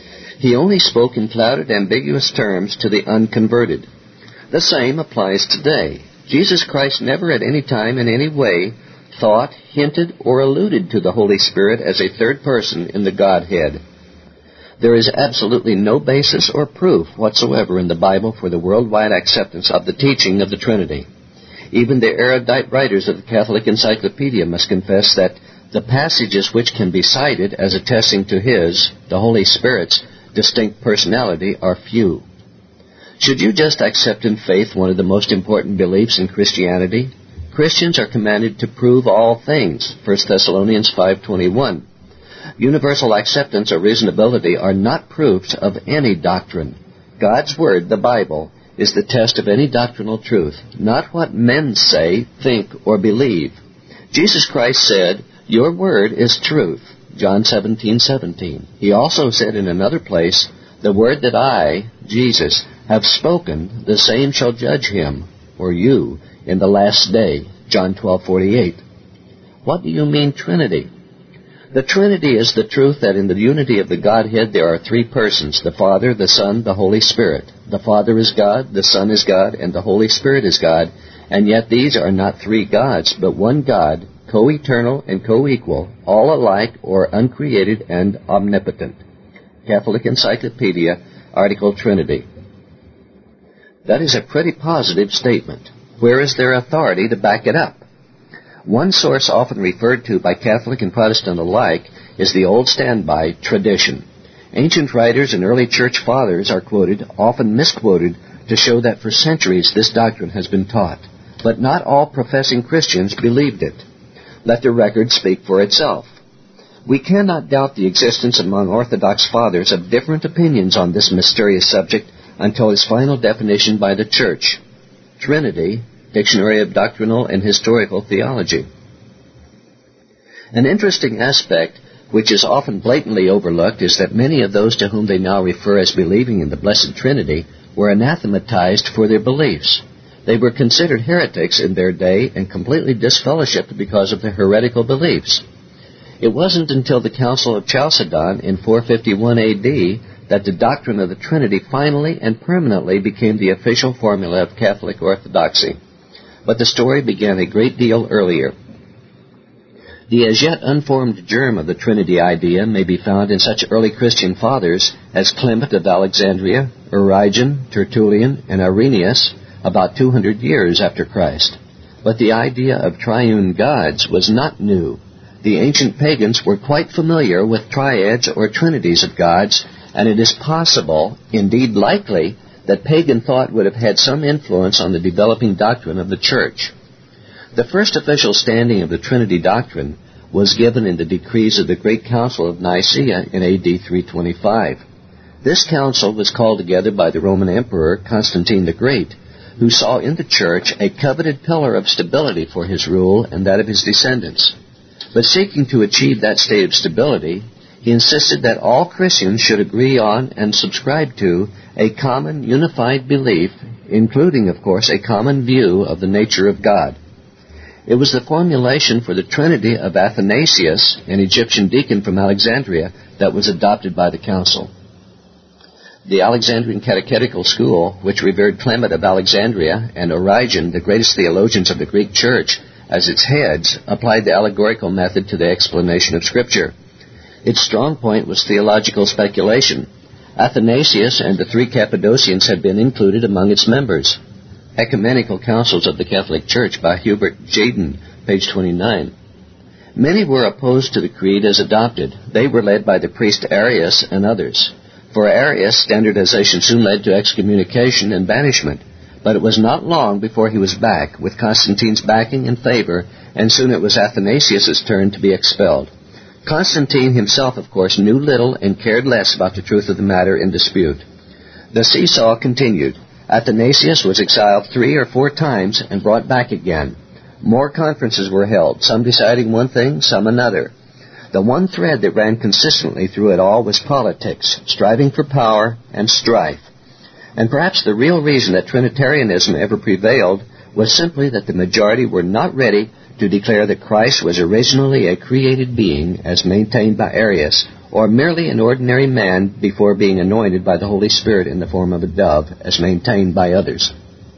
He only spoke in clouded, ambiguous terms to the unconverted. The same applies today. Jesus Christ never at any time in any way thought, hinted, or alluded to the Holy Spirit as a third person in the Godhead. There is absolutely no basis or proof whatsoever in the Bible for the worldwide acceptance of the teaching of the Trinity. Even the erudite writers of the Catholic Encyclopedia must confess that the passages which can be cited as attesting to His, the Holy Spirit's, distinct personality are few. Should you just accept in faith one of the most important beliefs in Christianity? Christians are commanded to prove all things, First Thessalonians five twenty-one. Universal acceptance or reasonability are not proofs of any doctrine. God's Word, the Bible, is the test of any doctrinal truth, not what men say, think, or believe. Jesus Christ said, Your word is truth, John seventeen seventeen. He also said in another place, The word that I, Jesus, have spoken, the same shall judge him, or you, in the last day, John twelve forty-eight. What do you mean Trinity? The Trinity is the truth that in the unity of the Godhead there are three persons, the Father, the Son, the Holy Spirit. The Father is God, the Son is God, and the Holy Spirit is God, and yet these are not three gods, but one God, co-eternal and co-equal, all alike or uncreated and omnipotent. Catholic Encyclopedia, Article Trinity. That is a pretty positive statement. Where is their authority to back it up? One source often referred to by Catholic and Protestant alike is the old standby, tradition. Ancient writers and early church fathers are quoted, often misquoted, to show that for centuries this doctrine has been taught. But not all professing Christians believed it. Let the record speak for itself. We cannot doubt the existence among Orthodox fathers of different opinions on this mysterious subject until its final definition by the Church. Trinity, Dictionary of Doctrinal and Historical Theology. An interesting aspect, which is often blatantly overlooked, is that many of those to whom they now refer as believing in the Blessed Trinity were anathematized for their beliefs. They were considered heretics in their day and completely disfellowshipped because of their heretical beliefs. It wasn't until the Council of Chalcedon in four fifty-one A D that the doctrine of the Trinity finally and permanently became the official formula of Catholic orthodoxy. But the story began a great deal earlier. The as yet unformed germ of the Trinity idea may be found in such early Christian fathers as Clement of Alexandria, Origen, Tertullian, and Irenaeus, about two hundred years after Christ. But the idea of triune gods was not new. The ancient pagans were quite familiar with triads or trinities of gods, and it is possible, indeed likely, that pagan thought would have had some influence on the developing doctrine of the Church. The first official standing of the Trinity doctrine was given in the decrees of the Great Council of Nicaea in A D three twenty-five. This council was called together by the Roman Emperor Constantine the Great, who saw in the Church a coveted pillar of stability for his rule and that of his descendants. But seeking to achieve that state of stability, he insisted that all Christians should agree on and subscribe to a common unified belief, including, of course, a common view of the nature of God. It was the formulation for the Trinity of Athanasius, an Egyptian deacon from Alexandria, that was adopted by the council. The Alexandrian Catechetical School, which revered Clement of Alexandria and Origen, the greatest theologians of the Greek Church, as its heads, applied the allegorical method to the explanation of Scripture. Its strong point was theological speculation. Athanasius and the three Cappadocians had been included among its members. Ecumenical Councils of the Catholic Church by Hubert Jayden, page twenty-nine. Many were opposed to the creed as adopted. They were led by the priest Arius and others. For Arius, standardization soon led to excommunication and banishment, but it was not long before he was back, with Constantine's backing and favor, and soon it was Athanasius' turn to be expelled. Constantine himself, of course, knew little and cared less about the truth of the matter in dispute. The seesaw continued. Athanasius was exiled three or four times and brought back again. More conferences were held, some deciding one thing, some another. The one thread that ran consistently through it all was politics, striving for power and strife. And perhaps the real reason that Trinitarianism ever prevailed was simply that the majority were not ready to declare that Christ was originally a created being, as maintained by Arius, or merely an ordinary man before being anointed by the Holy Spirit in the form of a dove, as maintained by others.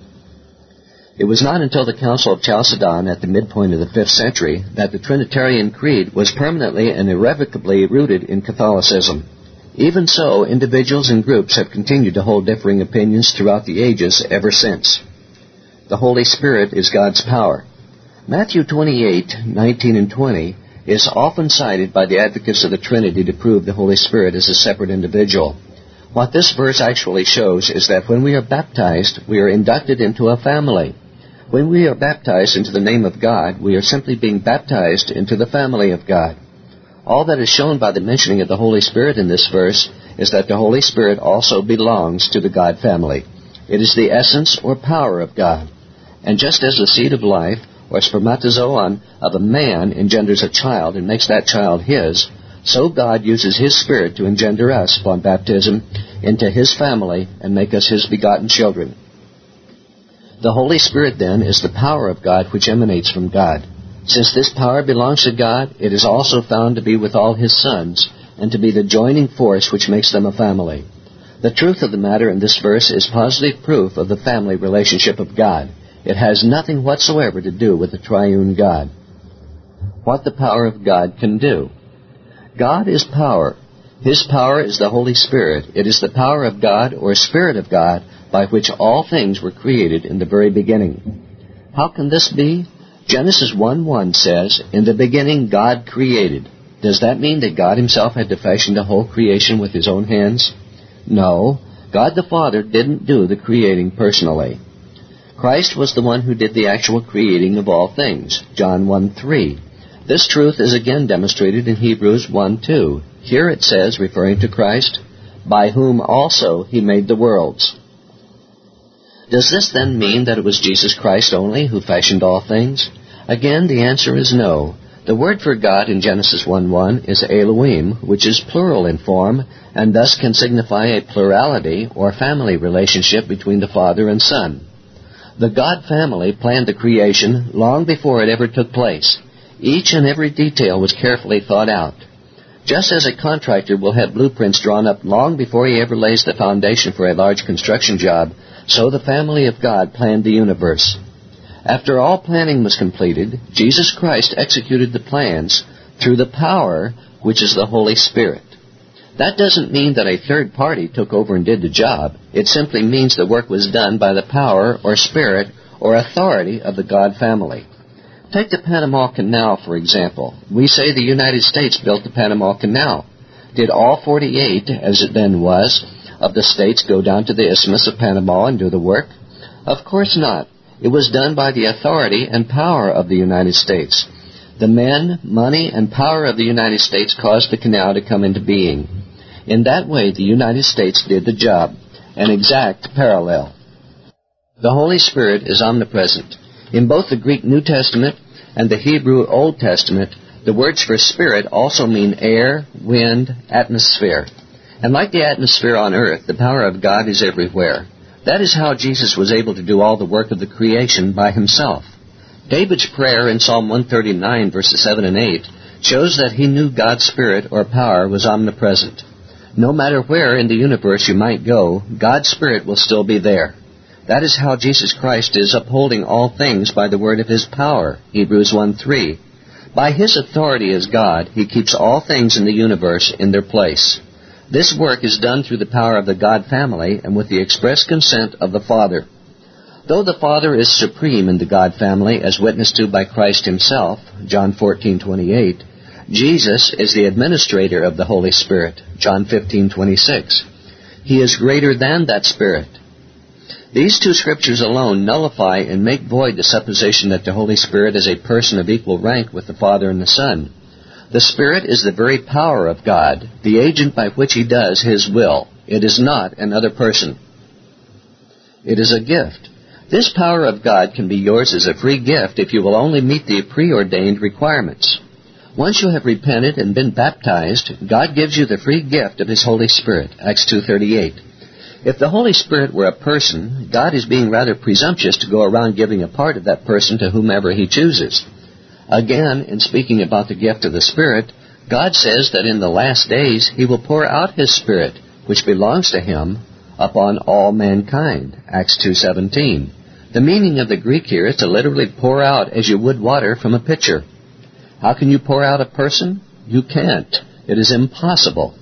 It was not until the Council of Chalcedon at the midpoint of the fifth century that the Trinitarian Creed was permanently and irrevocably rooted in Catholicism. Even so, individuals and groups have continued to hold differing opinions throughout the ages ever since. The Holy Spirit is God's power. Matthew twenty-eight, nineteen and twenty is often cited by the advocates of the Trinity to prove the Holy Spirit is a separate individual. What this verse actually shows is that when we are baptized, we are inducted into a family. When we are baptized into the name of God, we are simply being baptized into the family of God. All that is shown by the mentioning of the Holy Spirit in this verse is that the Holy Spirit also belongs to the God family. It is the essence or power of God. And just as the seed of life, or spermatozoon of a man, engenders a child and makes that child his, so God uses His Spirit to engender us upon baptism into His family and make us His begotten children. The Holy Spirit, then, is the power of God which emanates from God. Since this power belongs to God, it is also found to be with all His sons, and to be the joining force which makes them a family. The truth of the matter in this verse is positive proof of the family relationship of God. It has nothing whatsoever to do with the triune God. What the power of God can do. God is power. His power is the Holy Spirit. It is the power of God, or Spirit of God, by which all things were created in the very beginning. How can this be? Genesis one one says, "In the beginning God created." Does that mean that God Himself had to fashion the whole creation with His own hands? No. God the Father didn't do the creating personally. Christ was the one who did the actual creating of all things. John one three. This truth is again demonstrated in Hebrews one two. Here it says, referring to Christ, "By whom also He made the worlds." Does this then mean that it was Jesus Christ only who fashioned all things? Again, the answer is no. The word for God in Genesis one one is Elohim, which is plural in form, and thus can signify a plurality or family relationship between the Father and Son. The God family planned the creation long before it ever took place. Each and every detail was carefully thought out. Just as a contractor will have blueprints drawn up long before he ever lays the foundation for a large construction job, so the family of God planned the universe. After all planning was completed, Jesus Christ executed the plans through the power which is the Holy Spirit. That doesn't mean that a third party took over and did the job. It simply means the work was done by the power or spirit or authority of the God family. Take the Panama Canal, for example. We say the United States built the Panama Canal. Did all forty-eight, as it then was, of the states go down to the Isthmus of Panama and do the work? Of course not. It was done by the authority and power of the United States. The men, money, and power of the United States caused the canal to come into being. In that way, the United States did the job, an exact parallel. The Holy Spirit is omnipresent. In both the Greek New Testament and the Hebrew Old Testament, the words for spirit also mean air, wind, atmosphere. And like the atmosphere on earth, the power of God is everywhere. That is how Jesus was able to do all the work of the creation by himself. David's prayer in Psalm one thirty-nine, verses seven and eight, shows that he knew God's Spirit or power was omnipresent. No matter where in the universe you might go, God's Spirit will still be there. That is how Jesus Christ is upholding all things by the word of his power, Hebrews one three. By his authority as God, he keeps all things in the universe in their place. This work is done through the power of the God family and with the express consent of the Father. Though the Father is supreme in the God family, as witnessed to by Christ himself, John fourteen twenty-eight, Jesus is the administrator of the Holy Spirit, John fifteen twenty-six. He is greater than that Spirit. These two scriptures alone nullify and make void the supposition that the Holy Spirit is a person of equal rank with the Father and the Son. The Spirit is the very power of God, the agent by which he does his will. It is not another person. It is a gift. This power of God can be yours as a free gift if you will only meet the preordained requirements. Once you have repented and been baptized, God gives you the free gift of his Holy Spirit, Acts two thirty-eight. If the Holy Spirit were a person, God is being rather presumptuous to go around giving a part of that person to whomever he chooses. Again, in speaking about the gift of the Spirit, God says that in the last days he will pour out his Spirit, which belongs to him, upon all mankind, Acts two seventeen. The meaning of the Greek here is to literally pour out as you would water from a pitcher. How can you pour out a person? You can't. It is impossible.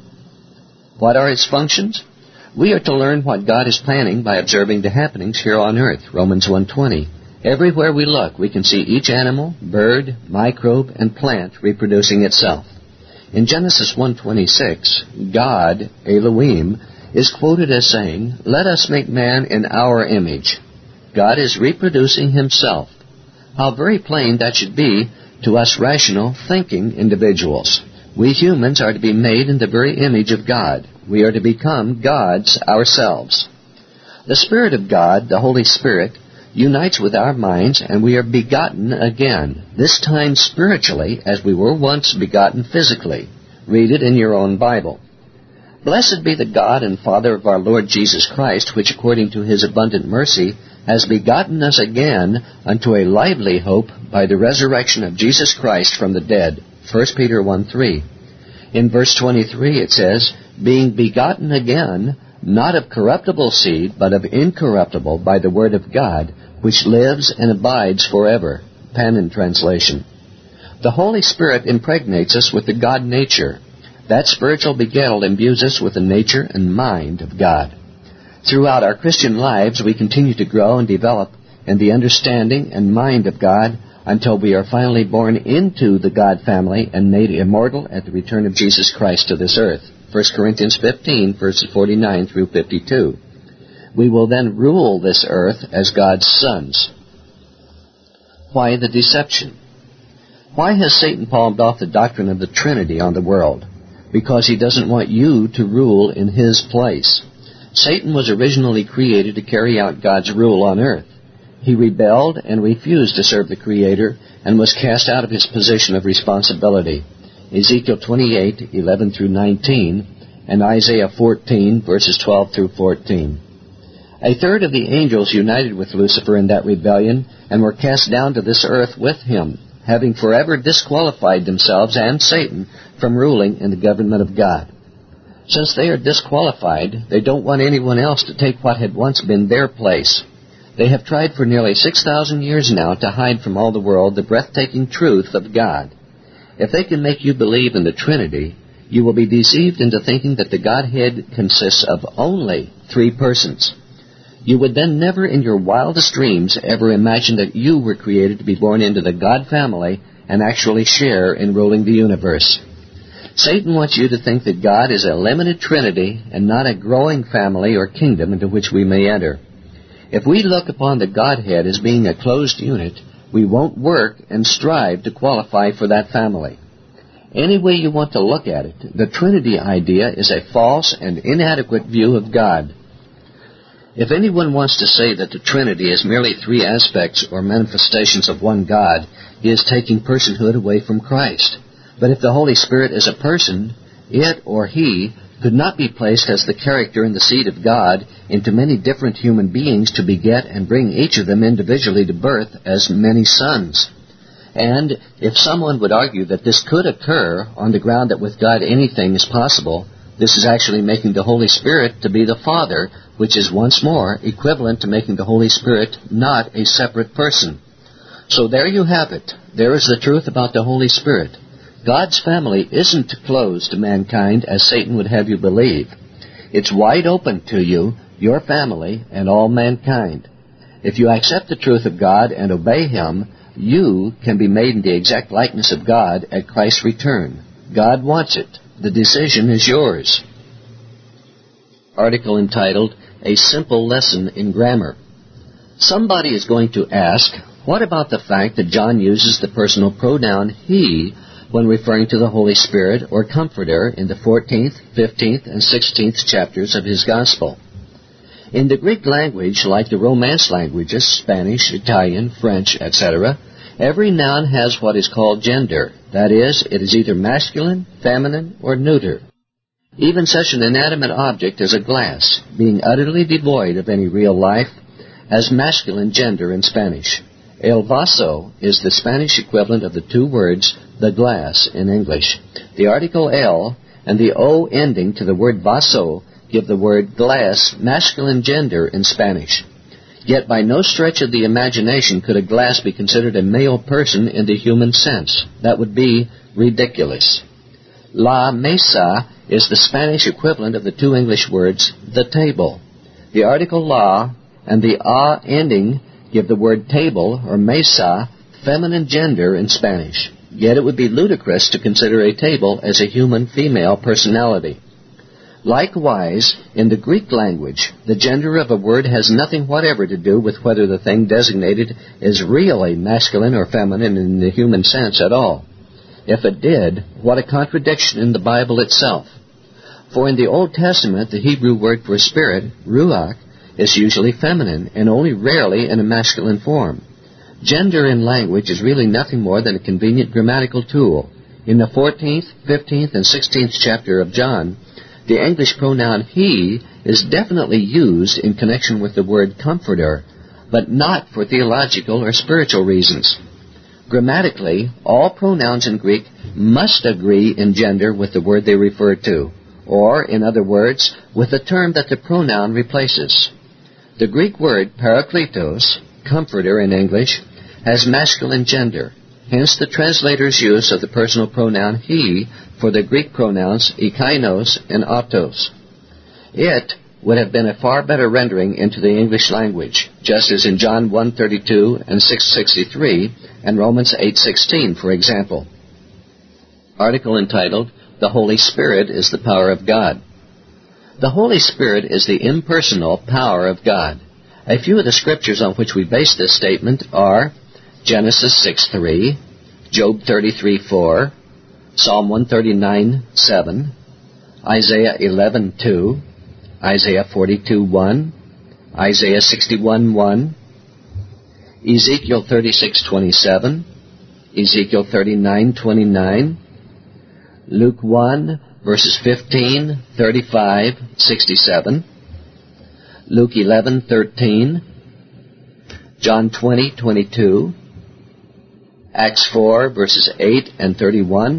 What are its functions? We are to learn what God is planning by observing the happenings here on earth, Romans one twenty. Everywhere we look, we can see each animal, bird, microbe, and plant reproducing itself. In Genesis one twenty-six, God, Elohim, is quoted as saying, "Let us make man in our image." God is reproducing himself. How very plain that should be to us rational, thinking individuals. We humans are to be made in the very image of God. We are to become gods ourselves. The Spirit of God, the Holy Spirit, unites with our minds, and we are begotten again, this time spiritually, as we were once begotten physically. Read it in your own Bible. Blessed be the God and Father of our Lord Jesus Christ, which according to his abundant mercy has begotten us again unto a lively hope by the resurrection of Jesus Christ from the dead. First Peter one three. In verse twenty-three it says, being begotten again, not of corruptible seed, but of incorruptible by the word of God, which lives and abides forever. Pannon translation. The Holy Spirit impregnates us with the God nature. That spiritual begettal imbues us with the nature and mind of God. Throughout our Christian lives, we continue to grow and develop in the understanding and mind of God until we are finally born into the God family and made immortal at the return of Jesus Christ to this earth. First Corinthians fifteen, verses forty-nine through fifty-two. We will then rule this earth as God's sons. Why the deception? Why has Satan palmed off the doctrine of the Trinity on the world? Because he doesn't want you to rule in his place. Satan was originally created to carry out God's rule on earth. He rebelled and refused to serve the Creator and was cast out of his position of responsibility. Ezekiel twenty-eight, eleven through nineteen, and Isaiah fourteen, verses twelve through fourteen. A third of the angels united with Lucifer in that rebellion and were cast down to this earth with him, having forever disqualified themselves and Satan from ruling in the government of God. Since they are disqualified, they don't want anyone else to take what had once been their place. They have tried for nearly six thousand years now to hide from all the world the breathtaking truth of God. If they can make you believe in the Trinity, you will be deceived into thinking that the Godhead consists of only three persons. You would then never in your wildest dreams ever imagine that you were created to be born into the God family and actually share in ruling the universe. Satan wants you to think that God is a limited Trinity and not a growing family or kingdom into which we may enter. If we look upon the Godhead as being a closed unit, we won't work and strive to qualify for that family. Any way you want to look at it, the Trinity idea is a false and inadequate view of God. If anyone wants to say that the Trinity is merely three aspects or manifestations of one God, he is taking personhood away from Christ. But if the Holy Spirit is a person, it or he could not be placed as the character and the seed of God into many different human beings to beget and bring each of them individually to birth as many sons. And if someone would argue that this could occur on the ground that with God anything is possible, this is actually making the Holy Spirit to be the Father, which is once more equivalent to making the Holy Spirit not a separate person. So there you have it. There is the truth about the Holy Spirit. God's family isn't closed to mankind as Satan would have you believe. It's wide open to you, your family, and all mankind. If you accept the truth of God and obey Him, you can be made in the exact likeness of God at Christ's return. God wants it. The decision is yours. Article entitled, A Simple Lesson in Grammar. Somebody is going to ask, what about the fact that John uses the personal pronoun he when referring to the Holy Spirit or Comforter in the fourteenth, fifteenth, and sixteenth chapters of his Gospel? In the Greek language, like the Romance languages, Spanish, Italian, French, et cetera, every noun has what is called gender. That is, it is either masculine, feminine, or neuter. Even such an inanimate object as a glass, being utterly devoid of any real life, has masculine gender in Spanish. El vaso is the Spanish equivalent of the two words the glass in English. The article el and the o ending to the word vaso give the word glass masculine gender in Spanish. Yet by no stretch of the imagination could a glass be considered a male person in the human sense. That would be ridiculous. La mesa is the Spanish equivalent of the two English words the table. The article la and the a ending give the word table or mesa feminine gender in Spanish. Yet it would be ludicrous to consider a table as a human female personality. Likewise, in the Greek language, the gender of a word has nothing whatever to do with whether the thing designated is really masculine or feminine in the human sense at all. If it did, what a contradiction in the Bible itself. For in the Old Testament, the Hebrew word for spirit, ruach, is usually feminine and only rarely in a masculine form. Gender in language is really nothing more than a convenient grammatical tool. In the fourteenth, fifteenth, and sixteenth chapter of John, the English pronoun he is definitely used in connection with the word comforter, but not for theological or spiritual reasons. Grammatically, all pronouns in Greek must agree in gender with the word they refer to, or, in other words, with the term that the pronoun replaces. The Greek word parakletos, comforter in English, has masculine gender. Hence the translator's use of the personal pronoun he for the Greek pronouns ekainos and autos. It would have been a far better rendering into the English language, just as in John one thirty-two and six sixty-three and Romans eight sixteen, for example. Article entitled, The Holy Spirit is the Power of God. The Holy Spirit is the impersonal power of God. A few of the scriptures on which we base this statement are Genesis six three, Job thirty-three four, Psalm one thirty-nine seven, Isaiah eleven two, Isaiah forty-two one, Isaiah sixty-one one, Ezekiel thirty-six twenty-seven, Ezekiel thirty-nine twenty-nine, Luke one, verses fifteen, thirty-five, sixty-seven, Luke eleven thirteen, John twenty twenty-two, Acts four, verses eight and thirty-one,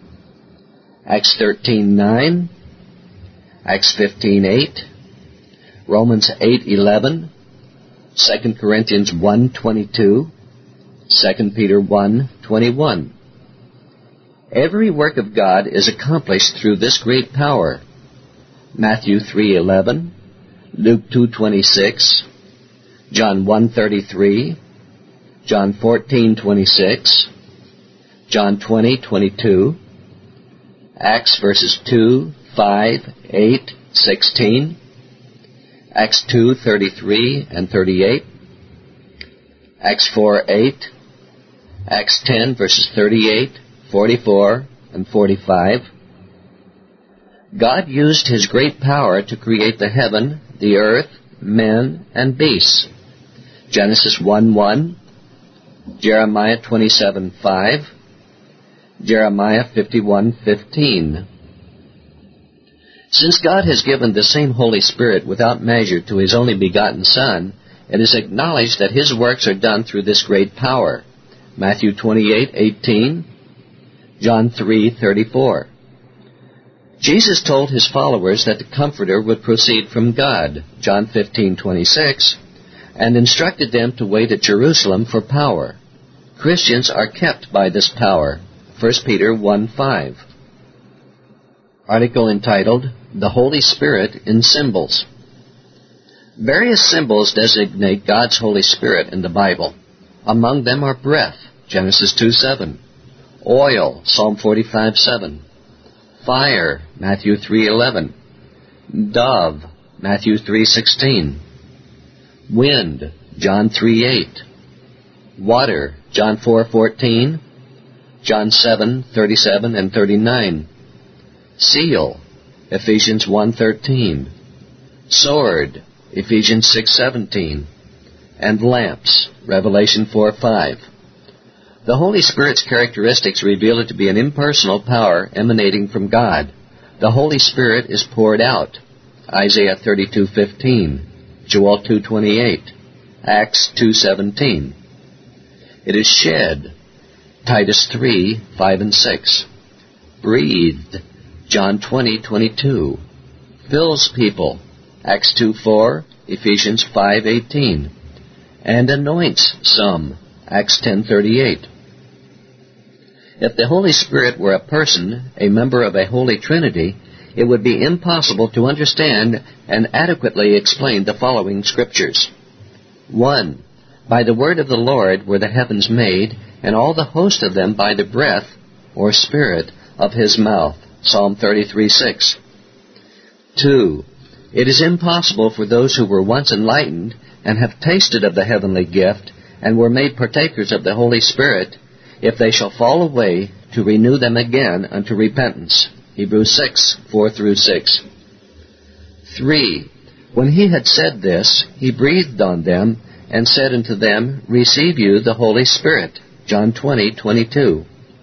Acts thirteen nine, Acts fifteen eight, Romans eight eleven, Second Corinthians one twenty-two, Second Peter one twenty-one. Every work of God is accomplished through this great power. Matthew three eleven, Luke two twenty-six, John one thirty-three, John fourteen twenty-six, John twenty twenty-two, Acts verses two, five, eight, sixteen, Acts two thirty-three and thirty-eight, Acts four eight, Acts ten verses thirty-eight, forty-four, and forty-five. God used His great power to create the heaven, the earth, men, and beasts. Genesis one one, Jeremiah twenty-seven five, Jeremiah fifty-one fifteen. Since God has given the same Holy Spirit without measure to His only begotten Son, it is acknowledged that His works are done through this great power. Matthew twenty-eight eighteen, John three thirty-four. Jesus told His followers that the Comforter would proceed from God, John fifteen twenty-six, and instructed them to wait at Jerusalem for power. Christians are kept by this power, First Peter one five. Article entitled, The Holy Spirit in Symbols. Various symbols designate God's Holy Spirit in the Bible. Among them are breath, Genesis two seven, oil, Psalm forty-five seven, fire, Matthew three eleven, dove, Matthew three sixteen, wind, John three eight, water, John four fourteen, John seven thirty-seven and thirty-nine, seal, Ephesians one thirteen, sword, Ephesians six seventeen, and lamps, Revelation four five. The Holy Spirit's characteristics reveal it to be an impersonal power emanating from God. The Holy Spirit is poured out, Isaiah thirty-two fifteen, Joel two twenty-eight, Acts two seventeen. It is shed, Titus three five and six. Breathed, John twenty twenty-two. Fills people, Acts two four, Ephesians five eighteen. And anoints some, Acts ten thirty-eight. If the Holy Spirit were a person, a member of a Holy Trinity, it would be impossible to understand and adequately explain the following scriptures. One, by the word of the Lord were the heavens made, and all the host of them by the breath, or spirit, of His mouth. Psalm thirty-three six. Two, it is impossible for those who were once enlightened and have tasted of the heavenly gift and were made partakers of the Holy Spirit, if they shall fall away, to renew them again unto repentance. Hebrews six four through six. Three, when He had said this, He breathed on them and said unto them, Receive you the Holy Spirit. John twenty twenty-two.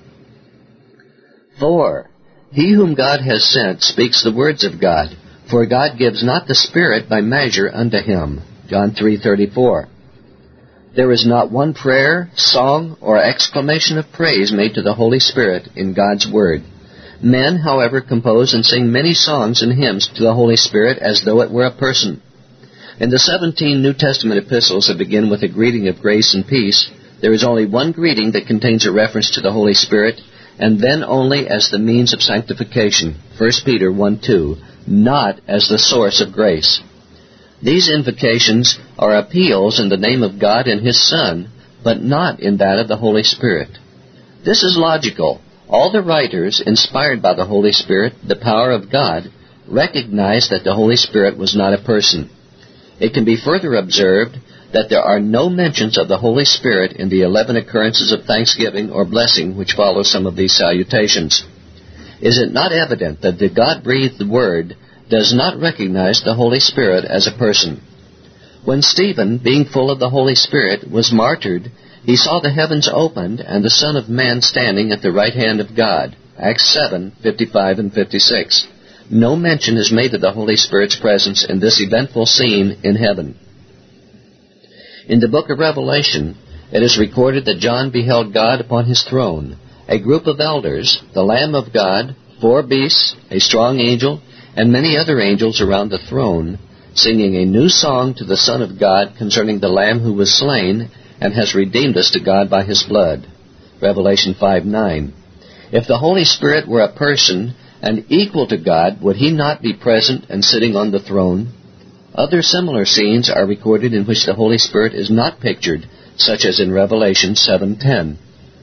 Four, he whom God has sent speaks the words of God, for God gives not the Spirit by measure unto him. John three thirty-four. There is not one prayer, song, or exclamation of praise made to the Holy Spirit in God's Word. Men, however, compose and sing many songs and hymns to the Holy Spirit as though it were a person. In the seventeen New Testament epistles that begin with a greeting of grace and peace, there is only one greeting that contains a reference to the Holy Spirit, and then only as the means of sanctification, First Peter one two, not as the source of grace. These invocations are appeals in the name of God and His Son, but not in that of the Holy Spirit. This is logical. All the writers, inspired by the Holy Spirit, the power of God, recognized that the Holy Spirit was not a person. It can be further observed that there are no mentions of the Holy Spirit in the eleven occurrences of thanksgiving or blessing which follow some of these salutations. Is it not evident that the God-breathed Word does not recognize the Holy Spirit as a person? When Stephen, being full of the Holy Spirit, was martyred, he saw the heavens opened and the Son of Man standing at the right hand of God. Acts seven fifty-five and fifty-six. No mention is made of the Holy Spirit's presence in this eventful scene in heaven. In the book of Revelation, it is recorded that John beheld God upon His throne, a group of elders, the Lamb of God, four beasts, a strong angel, and many other angels around the throne, singing a new song to the Son of God concerning the Lamb who was slain and has redeemed us to God by his blood. Revelation five nine. If the Holy Spirit were a person and equal to God, would he not be present and sitting on the throne? Other similar scenes are recorded in which the Holy Spirit is not pictured, such as in Revelation seven ten.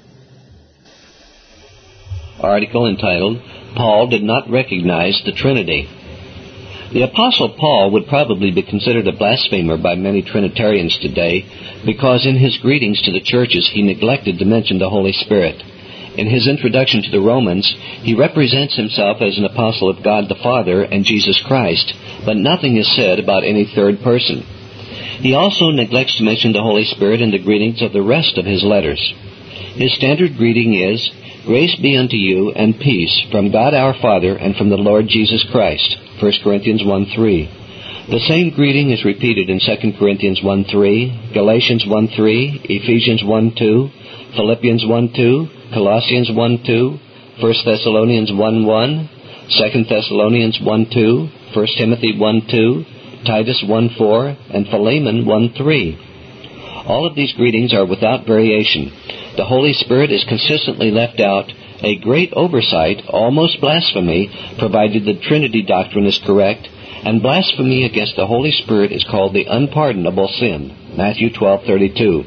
Article entitled, Paul Did Not Recognize the Trinity. The Apostle Paul would probably be considered a blasphemer by many Trinitarians today because in his greetings to the churches he neglected to mention the Holy Spirit. In his introduction to the Romans, he represents himself as an apostle of God the Father and Jesus Christ, but nothing is said about any third person. He also neglects to mention the Holy Spirit in the greetings of the rest of his letters. His standard greeting is, Grace be unto you and peace from God our Father and from the Lord Jesus Christ, First Corinthians one three. The same greeting is repeated in Second Corinthians one three, Galatians one three, Ephesians one two, Philippians one two, Colossians one two, First Thessalonians one one, Second Thessalonians one two, First Timothy one two, Titus one four, and Philemon one three. All of these greetings are without variation. The Holy Spirit is consistently left out, a great oversight, almost blasphemy, provided the Trinity doctrine is correct, and blasphemy against the Holy Spirit is called the unpardonable sin, Matthew twelve thirty-two.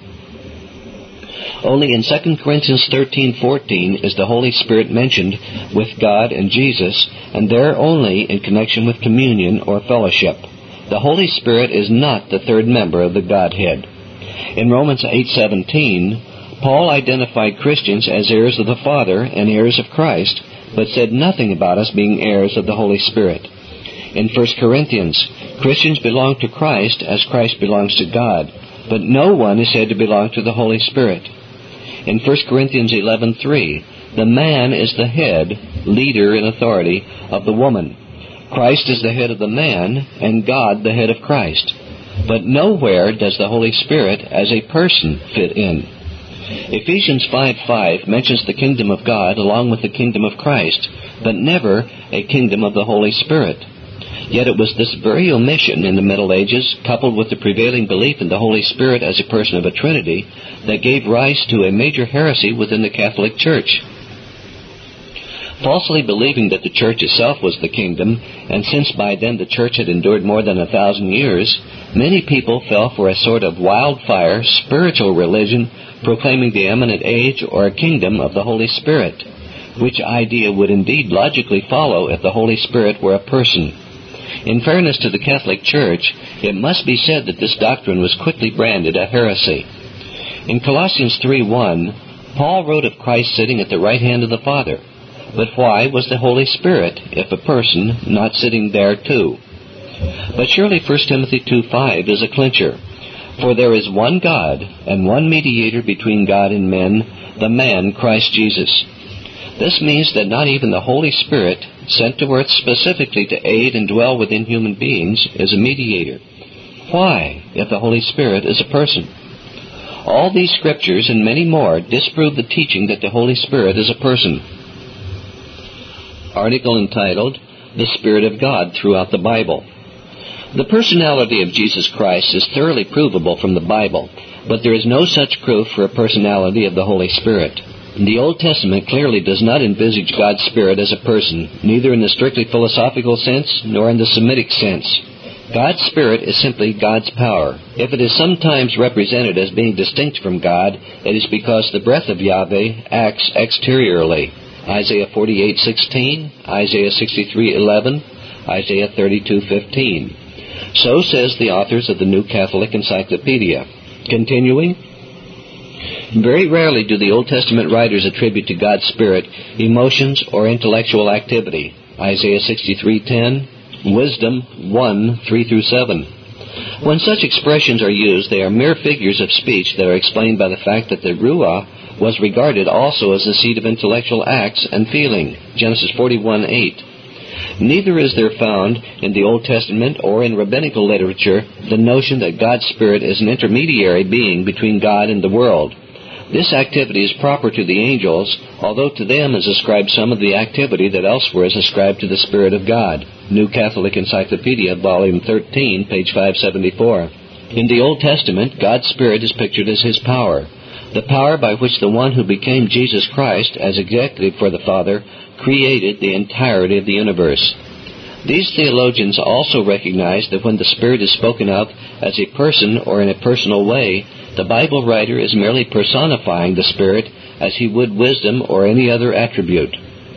Only in Second Corinthians thirteen fourteen is the Holy Spirit mentioned with God and Jesus, and there only in connection with communion or fellowship. The Holy Spirit is not the third member of the Godhead. In Romans eight seventeen, Paul identified Christians as heirs of the Father and heirs of Christ, but said nothing about us being heirs of the Holy Spirit. In First Corinthians, Christians belong to Christ as Christ belongs to God, but no one is said to belong to the Holy Spirit. In First Corinthians eleven three, the man is the head, leader in authority, of the woman. Christ is the head of the man, and God the head of Christ. But nowhere does the Holy Spirit as a person fit in. Ephesians five five mentions the kingdom of God along with the kingdom of Christ, but never a kingdom of the Holy Spirit. Yet it was this very omission in the Middle Ages, coupled with the prevailing belief in the Holy Spirit as a person of a Trinity, that gave rise to a major heresy within the Catholic Church. Falsely believing that the Church itself was the kingdom, and since by then the Church had endured more than a thousand years, many people fell for a sort of wildfire, spiritual religion, proclaiming the eminent age or kingdom of the Holy Spirit, which idea would indeed logically follow if the Holy Spirit were a person. In fairness to the Catholic Church, it must be said that this doctrine was quickly branded a heresy. In Colossians three one, Paul wrote of Christ sitting at the right hand of the Father. But why was the Holy Spirit, if a person, not sitting there too? But surely First Timothy two five is a clincher. For there is one God, and one mediator between God and men, the man Christ Jesus. This means that not even the Holy Spirit, sent to earth specifically to aid and dwell within human beings, is a mediator. Why, if the Holy Spirit is a person? All these scriptures and many more disprove the teaching that the Holy Spirit is a person. Article entitled, The Spirit of God Throughout the Bible. The personality of Jesus Christ is thoroughly provable from the Bible, but there is no such proof for a personality of the Holy Spirit. The Old Testament clearly does not envisage God's Spirit as a person, neither in the strictly philosophical sense nor in the Semitic sense. God's Spirit is simply God's power. If it is sometimes represented as being distinct from God, it is because the breath of Yahweh acts exteriorly. Isaiah forty-eight sixteen, Isaiah sixty-three eleven, Isaiah thirty-two fifteen. So says the authors of the New Catholic Encyclopedia. Continuing, very rarely do the Old Testament writers attribute to God's Spirit emotions or intellectual activity. Isaiah sixty-three ten, Wisdom one three through seven. When such expressions are used, they are mere figures of speech that are explained by the fact that the Ruah was regarded also as the seat of intellectual acts and feeling. Genesis forty-one eight. Neither is there found in the Old Testament or in rabbinical literature the notion that God's Spirit is an intermediary being between God and the world. This activity is proper to the angels, although to them is ascribed some of the activity that elsewhere is ascribed to the Spirit of God. New Catholic Encyclopedia, Volume thirteen, page five seventy-four. In the Old Testament, God's Spirit is pictured as His power, the power by which the one who became Jesus Christ as executive for the Father created the entirety of the universe. These theologians also recognize that when the Spirit is spoken of as a person or in a personal way, the Bible writer is merely personifying the Spirit as he would wisdom or any other attribute.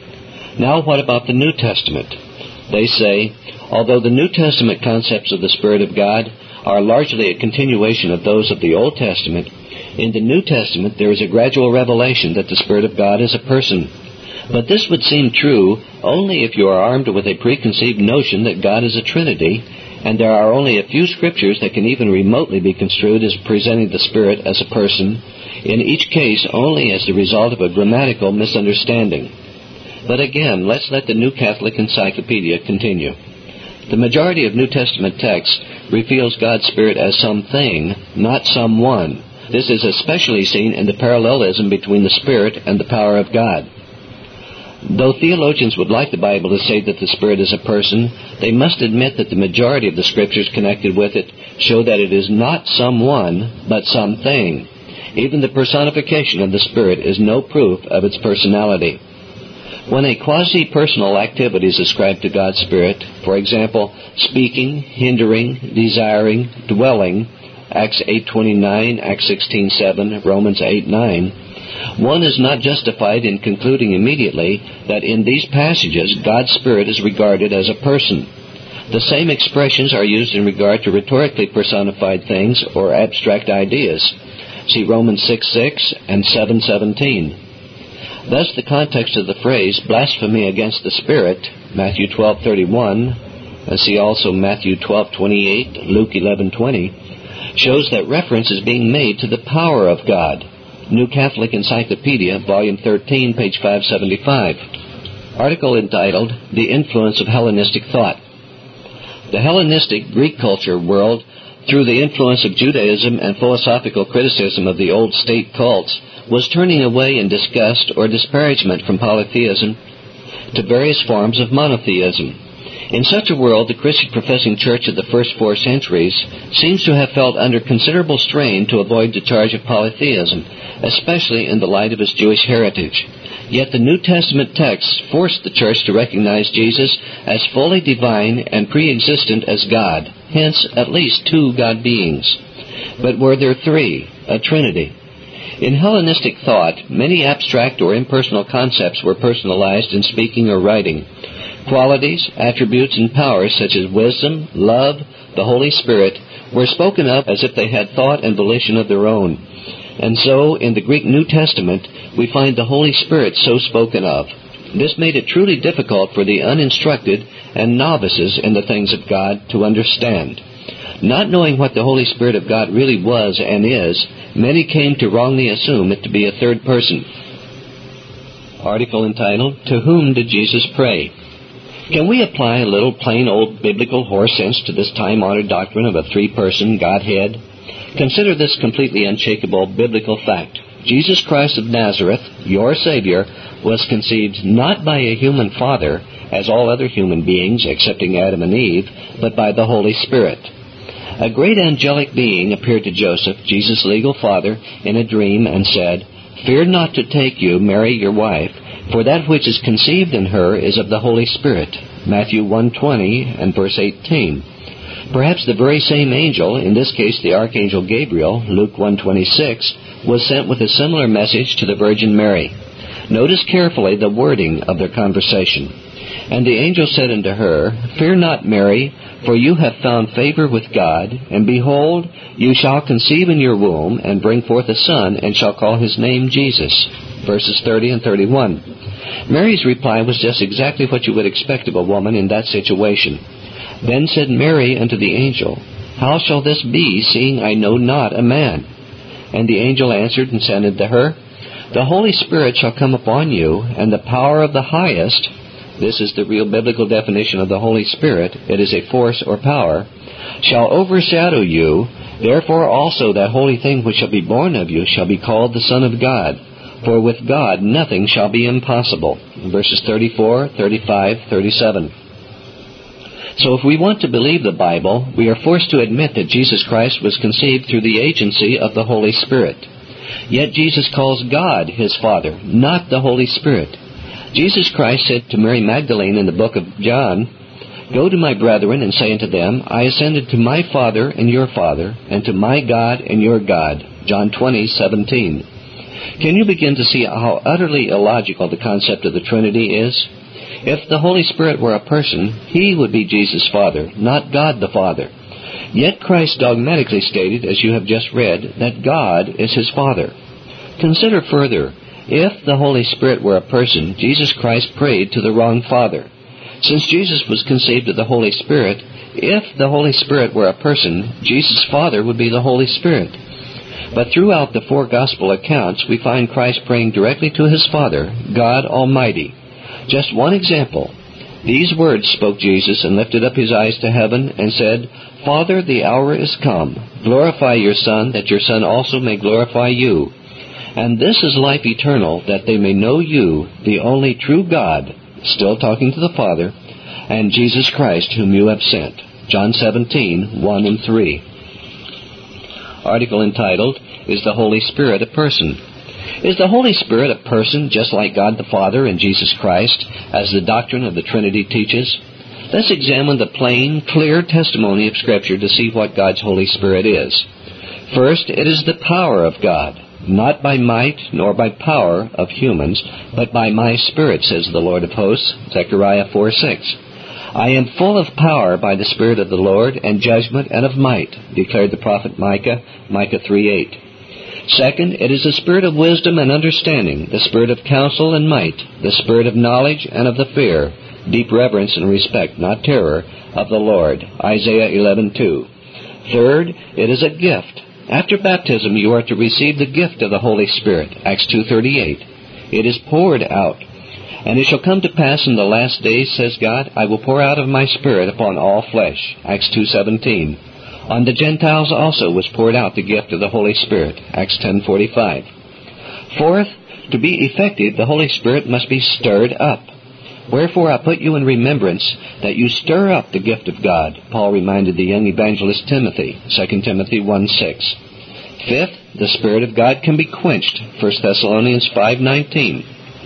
Now what about the New Testament? They say, although the New Testament concepts of the Spirit of God are largely a continuation of those of the Old Testament, in the New Testament there is a gradual revelation that the Spirit of God is a person. But this would seem true only if you are armed with a preconceived notion that God is a Trinity, and there are only a few scriptures that can even remotely be construed as presenting the Spirit as a person, in each case only as the result of a grammatical misunderstanding. But again, let's let the New Catholic Encyclopedia continue. The majority of New Testament texts reveals God's Spirit as something, not someone. This is especially seen in the parallelism between the Spirit and the power of God. Though theologians would like the Bible to say that the Spirit is a person, they must admit that the majority of the scriptures connected with it show that it is not someone, but something. Even the personification of the Spirit is no proof of its personality. When a quasi-personal activity is ascribed to God's Spirit, for example, speaking, hindering, desiring, dwelling, Acts eight twenty-nine, Acts sixteen seven, Romans eight nine, one is not justified in concluding immediately that in these passages God's Spirit is regarded as a person. The same expressions are used in regard to rhetorically personified things or abstract ideas. See Romans six six and seven seventeen. Thus the context of the phrase blasphemy against the Spirit, Matthew twelve thirty-one, and see also Matthew twelve twenty-eight, Luke eleven twenty, shows that reference is being made to the power of God. New Catholic Encyclopedia, Volume thirteen, page five seventy-five. Article entitled, The Influence of Hellenistic Thought. The Hellenistic Greek culture world, through the influence of Judaism and philosophical criticism of the old state cults, was turning away in disgust or disparagement from polytheism to various forms of monotheism. In such a world, the Christian-professing church of the first four centuries seems to have felt under considerable strain to avoid the charge of polytheism, especially in the light of its Jewish heritage. Yet the New Testament texts forced the church to recognize Jesus as fully divine and pre-existent as God, hence at least two God beings. But were there three, a Trinity? In Hellenistic thought, many abstract or impersonal concepts were personalized in speaking or writing. Qualities, attributes, and powers such as wisdom, love, the Holy Spirit were spoken of as if they had thought and volition of their own. And so, in the Greek New Testament, we find the Holy Spirit so spoken of. This made it truly difficult for the uninstructed and novices in the things of God to understand. Not knowing what the Holy Spirit of God really was and is, many came to wrongly assume it to be a third person. Article entitled, To Whom Did Jesus Pray? Can we apply a little plain old biblical horse sense to this time-honored doctrine of a three-person Godhead? Consider this completely unshakable biblical fact. Jesus Christ of Nazareth, your Savior, was conceived not by a human father, as all other human beings excepting Adam and Eve, but by the Holy Spirit. A great angelic being appeared to Joseph, Jesus' legal father, in a dream and said, Fear not to take you, Mary, your wife, for that which is conceived in her is of the Holy Spirit. Matthew one twenty and verse eighteen. Perhaps the very same angel, in this case the Archangel Gabriel, Luke one twenty-six, was sent with a similar message to the Virgin Mary. Notice carefully the wording of their conversation. And the angel said unto her, Fear not, Mary, for you have found favor with God, and behold, you shall conceive in your womb, and bring forth a son, and shall call his name Jesus. Verses thirty and thirty-one. Mary's reply was just exactly what you would expect of a woman in that situation. Then said Mary unto the angel, How shall this be, seeing I know not a man? And the angel answered and said unto her, The Holy Spirit shall come upon you, and the power of the highest, this is the real biblical definition of the Holy Spirit, it is a force or power, shall overshadow you, Therefore also that holy thing which shall be born of you shall be called the Son of God. For with God nothing shall be impossible. Verses thirty-four, thirty-five, thirty-seven. So if we want to believe the Bible, we are forced to admit that Jesus Christ was conceived through the agency of the Holy Spirit. Yet Jesus calls God His Father, not the Holy Spirit. Jesus Christ said to Mary Magdalene in the book of John, "Go to my brethren and say unto them, I ascended to my Father and your Father, and to my God and your God." John twenty, seventeen. Can you begin to see how utterly illogical the concept of the Trinity is? If the Holy Spirit were a person, He would be Jesus' Father, not God the Father. Yet Christ dogmatically stated, as you have just read, that God is His Father. Consider further, if the Holy Spirit were a person, Jesus Christ prayed to the wrong Father. Since Jesus was conceived of the Holy Spirit, if the Holy Spirit were a person, Jesus' Father would be the Holy Spirit. But throughout the four Gospel accounts, we find Christ praying directly to His Father, God Almighty. Just one example. These words spoke Jesus and lifted up His eyes to heaven and said, "Father, the hour is come. Glorify your Son, that your Son also may glorify you. And this is life eternal, that they may know you, the only true God," still talking to the Father, "and Jesus Christ, whom you have sent." John seventeen, one and three. Article entitled, "Is the Holy Spirit a Person?" Is the Holy Spirit a person just like God the Father and Jesus Christ, as the doctrine of the Trinity teaches? Let's examine the plain, clear testimony of Scripture to see what God's Holy Spirit is. First, it is the power of God, not by might nor by power of humans, but by my Spirit, says the Lord of hosts, Zechariah four six. "I am full of power by the Spirit of the Lord, and judgment and of might," declared the prophet Micah, Micah three eight. Second, it is the spirit of wisdom and understanding, the spirit of counsel and might, the spirit of knowledge and of the fear, deep reverence and respect, not terror, of the Lord, Isaiah eleven two. Third, it is a gift. After baptism, you are to receive the gift of the Holy Spirit, Acts two thirty-eight. It is poured out. "And it shall come to pass in the last days, says God, I will pour out of my Spirit upon all flesh," Acts two seventeen. On the Gentiles also was poured out the gift of the Holy Spirit, Acts ten forty-five. Fourth, to be effective, the Holy Spirit must be stirred up. "Wherefore I put you in remembrance that you stir up the gift of God," Paul reminded the young evangelist Timothy, Second Timothy one six. Fifth, the Spirit of God can be quenched, First Thessalonians five nineteen.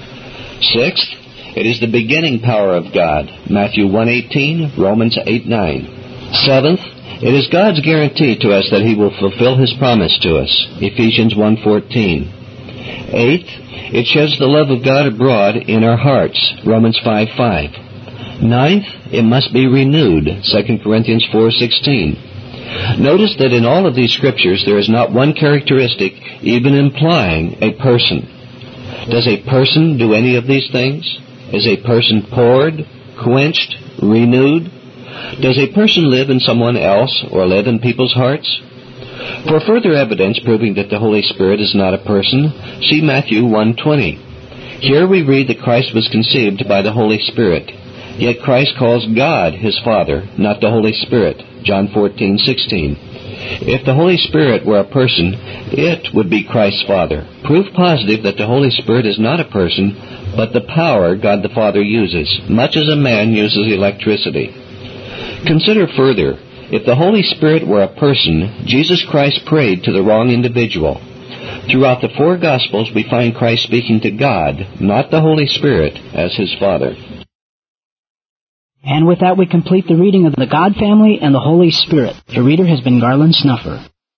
Sixth, it is the beginning power of God, Matthew one eighteen, Romans eight nine. Seventh, it is God's guarantee to us that He will fulfill His promise to us, Ephesians one fourteen. Eighth, it shows the love of God abroad in our hearts, Romans five five. Ninth, it must be renewed, Second Corinthians four sixteen. Notice that in all of these scriptures there is not one characteristic even implying a person. Does a person do any of these things? Is a person poured, quenched, renewed? Does a person live in someone else or live in people's hearts? For further evidence proving that the Holy Spirit is not a person, see Matthew one twenty. Here we read that Christ was conceived by the Holy Spirit. Yet Christ calls God His Father, not the Holy Spirit, John fourteen sixteen. If the Holy Spirit were a person, it would be Christ's Father. Proof positive that the Holy Spirit is not a person, but the power God the Father uses, much as a man uses electricity. Consider further, if the Holy Spirit were a person, Jesus Christ prayed to the wrong individual. Throughout the four Gospels, we find Christ speaking to God, not the Holy Spirit, as His Father. And with that, we complete the reading of the God Family and the Holy Spirit. The reader has been Garland Snuffer.